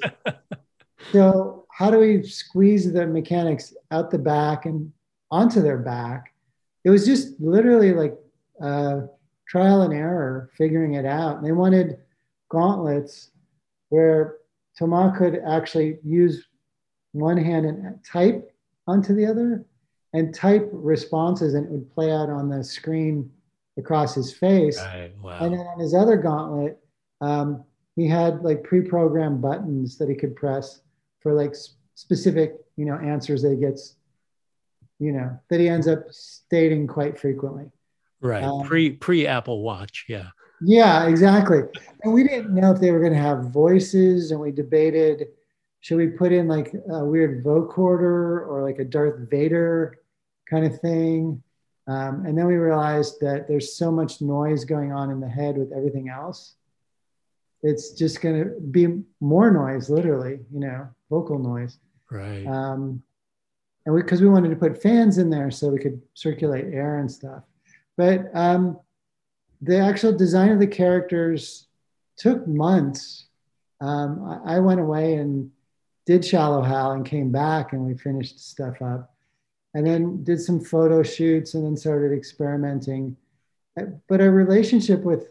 So how do we squeeze the mechanics out the back and onto their back? It was just literally like trial and error, figuring it out. And they wanted gauntlets where Thomas could actually use one hand and type onto the other and type responses, and it would play out on the screen across his face. Right. Wow. And then on his other gauntlet, he had like pre-programmed buttons that he could press for like specific, you know, answers that he gets, you know, that he ends up stating quite frequently. Right. Pre Apple Watch. Yeah. Yeah, exactly. And we didn't know if they were going to have voices, and we debated, should we put in like a weird vocoder or like a Darth Vader kind of thing? And then we realized that there's so much noise going on in the head with everything else. It's just going to be more noise, literally, you know, vocal noise. Right. And because we wanted to put fans in there so we could circulate air and stuff. But the actual design of the characters took months. I went away and did Shallow Hal and came back, and we finished stuff up, and then did some photo shoots, and then started experimenting. But our relationship with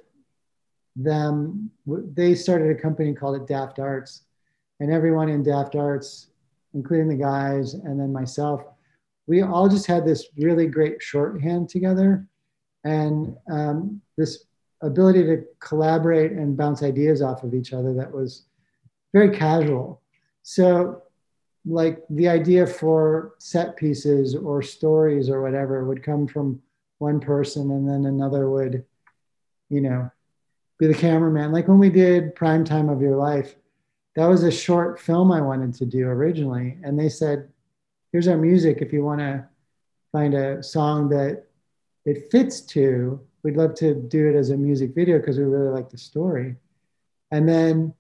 them, they started a company called it Daft Arts, and everyone in Daft Arts, including the guys and then myself, we all just had this really great shorthand together, and this ability to collaborate and bounce ideas off of each other that was very casual. So like the idea for set pieces or stories or whatever would come from one person, and then another would, you know, be the cameraman. Like when we did Prime Time of Your Life, that was a short film I wanted to do originally. And they said, here's our music. If you want to find a song that it fits to, we'd love to do it as a music video because we really like the story. And then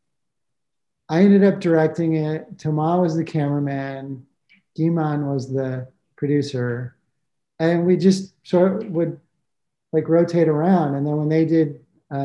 I ended up directing it. Thomas was the cameraman. Guy-Man was the producer. And we just sort of would like rotate around. And then when they did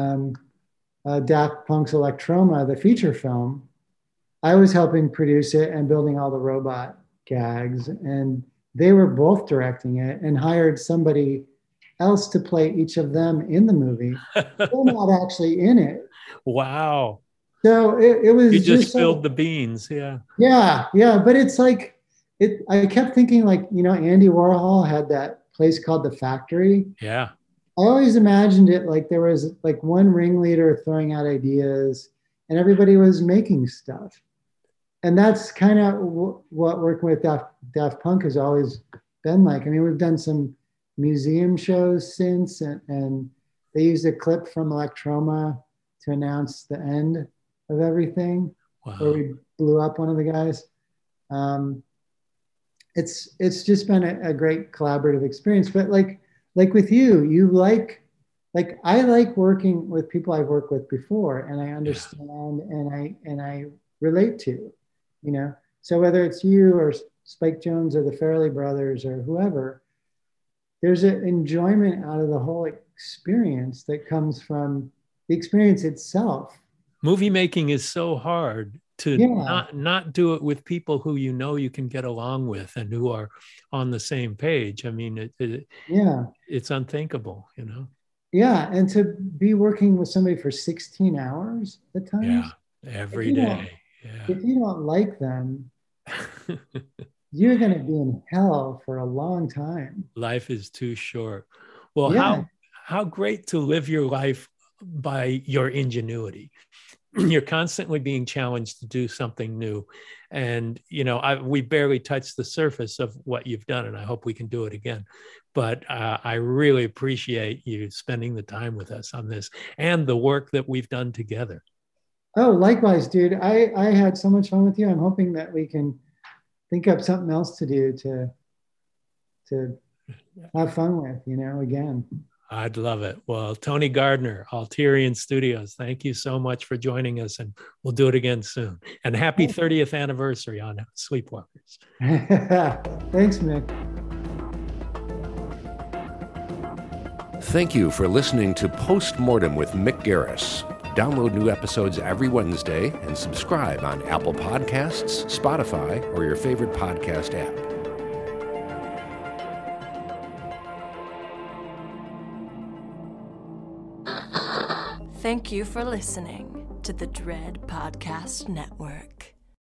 Daft Punk's Electroma, the feature film, I was helping produce it and building all the robot gags. And they were both directing it and hired somebody else to play each of them in the movie. They're not actually in it. Wow. So it was You just so, filled the beans. Yeah. Yeah. But it's like, I kept thinking, like, Andy Warhol had that place called The Factory. Yeah. I always imagined it like there was like one ringleader throwing out ideas and everybody was making stuff. And that's kind of what working with Daft Punk has always been like. I mean, we've done some museum shows since, and they used a clip from Electroma to announce the end of everything, Wow. where we blew up one of the guys. It's just been a great collaborative experience. But like with you like I like working with people I've worked with before, and I understand and I relate to, So whether it's you or Spike Jonze or the Farrelly brothers or whoever, there's an enjoyment out of the whole experience that comes from the experience itself. Movie making is so hard to not do it with people who you can get along with and who are on the same page. I mean, it's unthinkable, Yeah, and to be working with somebody for 16 hours at times. Yeah, every day. Yeah. If you don't like them, you're going to be in hell for a long time. Life is too short. Well, how great to live your life by your ingenuity. You're constantly being challenged to do something new. And, we barely touched the surface of what you've done, and I hope we can do it again. But I really appreciate you spending the time with us on this and the work that we've done together. Oh, likewise, dude. I had so much fun with you. I'm hoping that we can think up something else to do to have fun with, again. I'd love it. Well, Tony Gardner, Alterian Studios, thank you so much for joining us, and we'll do it again soon. And happy 30th anniversary on Sleepwalkers. Thanks, Mick. Thank you for listening to Postmortem with Mick Garris. Download new episodes every Wednesday and subscribe on Apple Podcasts, Spotify, or your favorite podcast app. Thank you for listening to the Dread Podcast Network.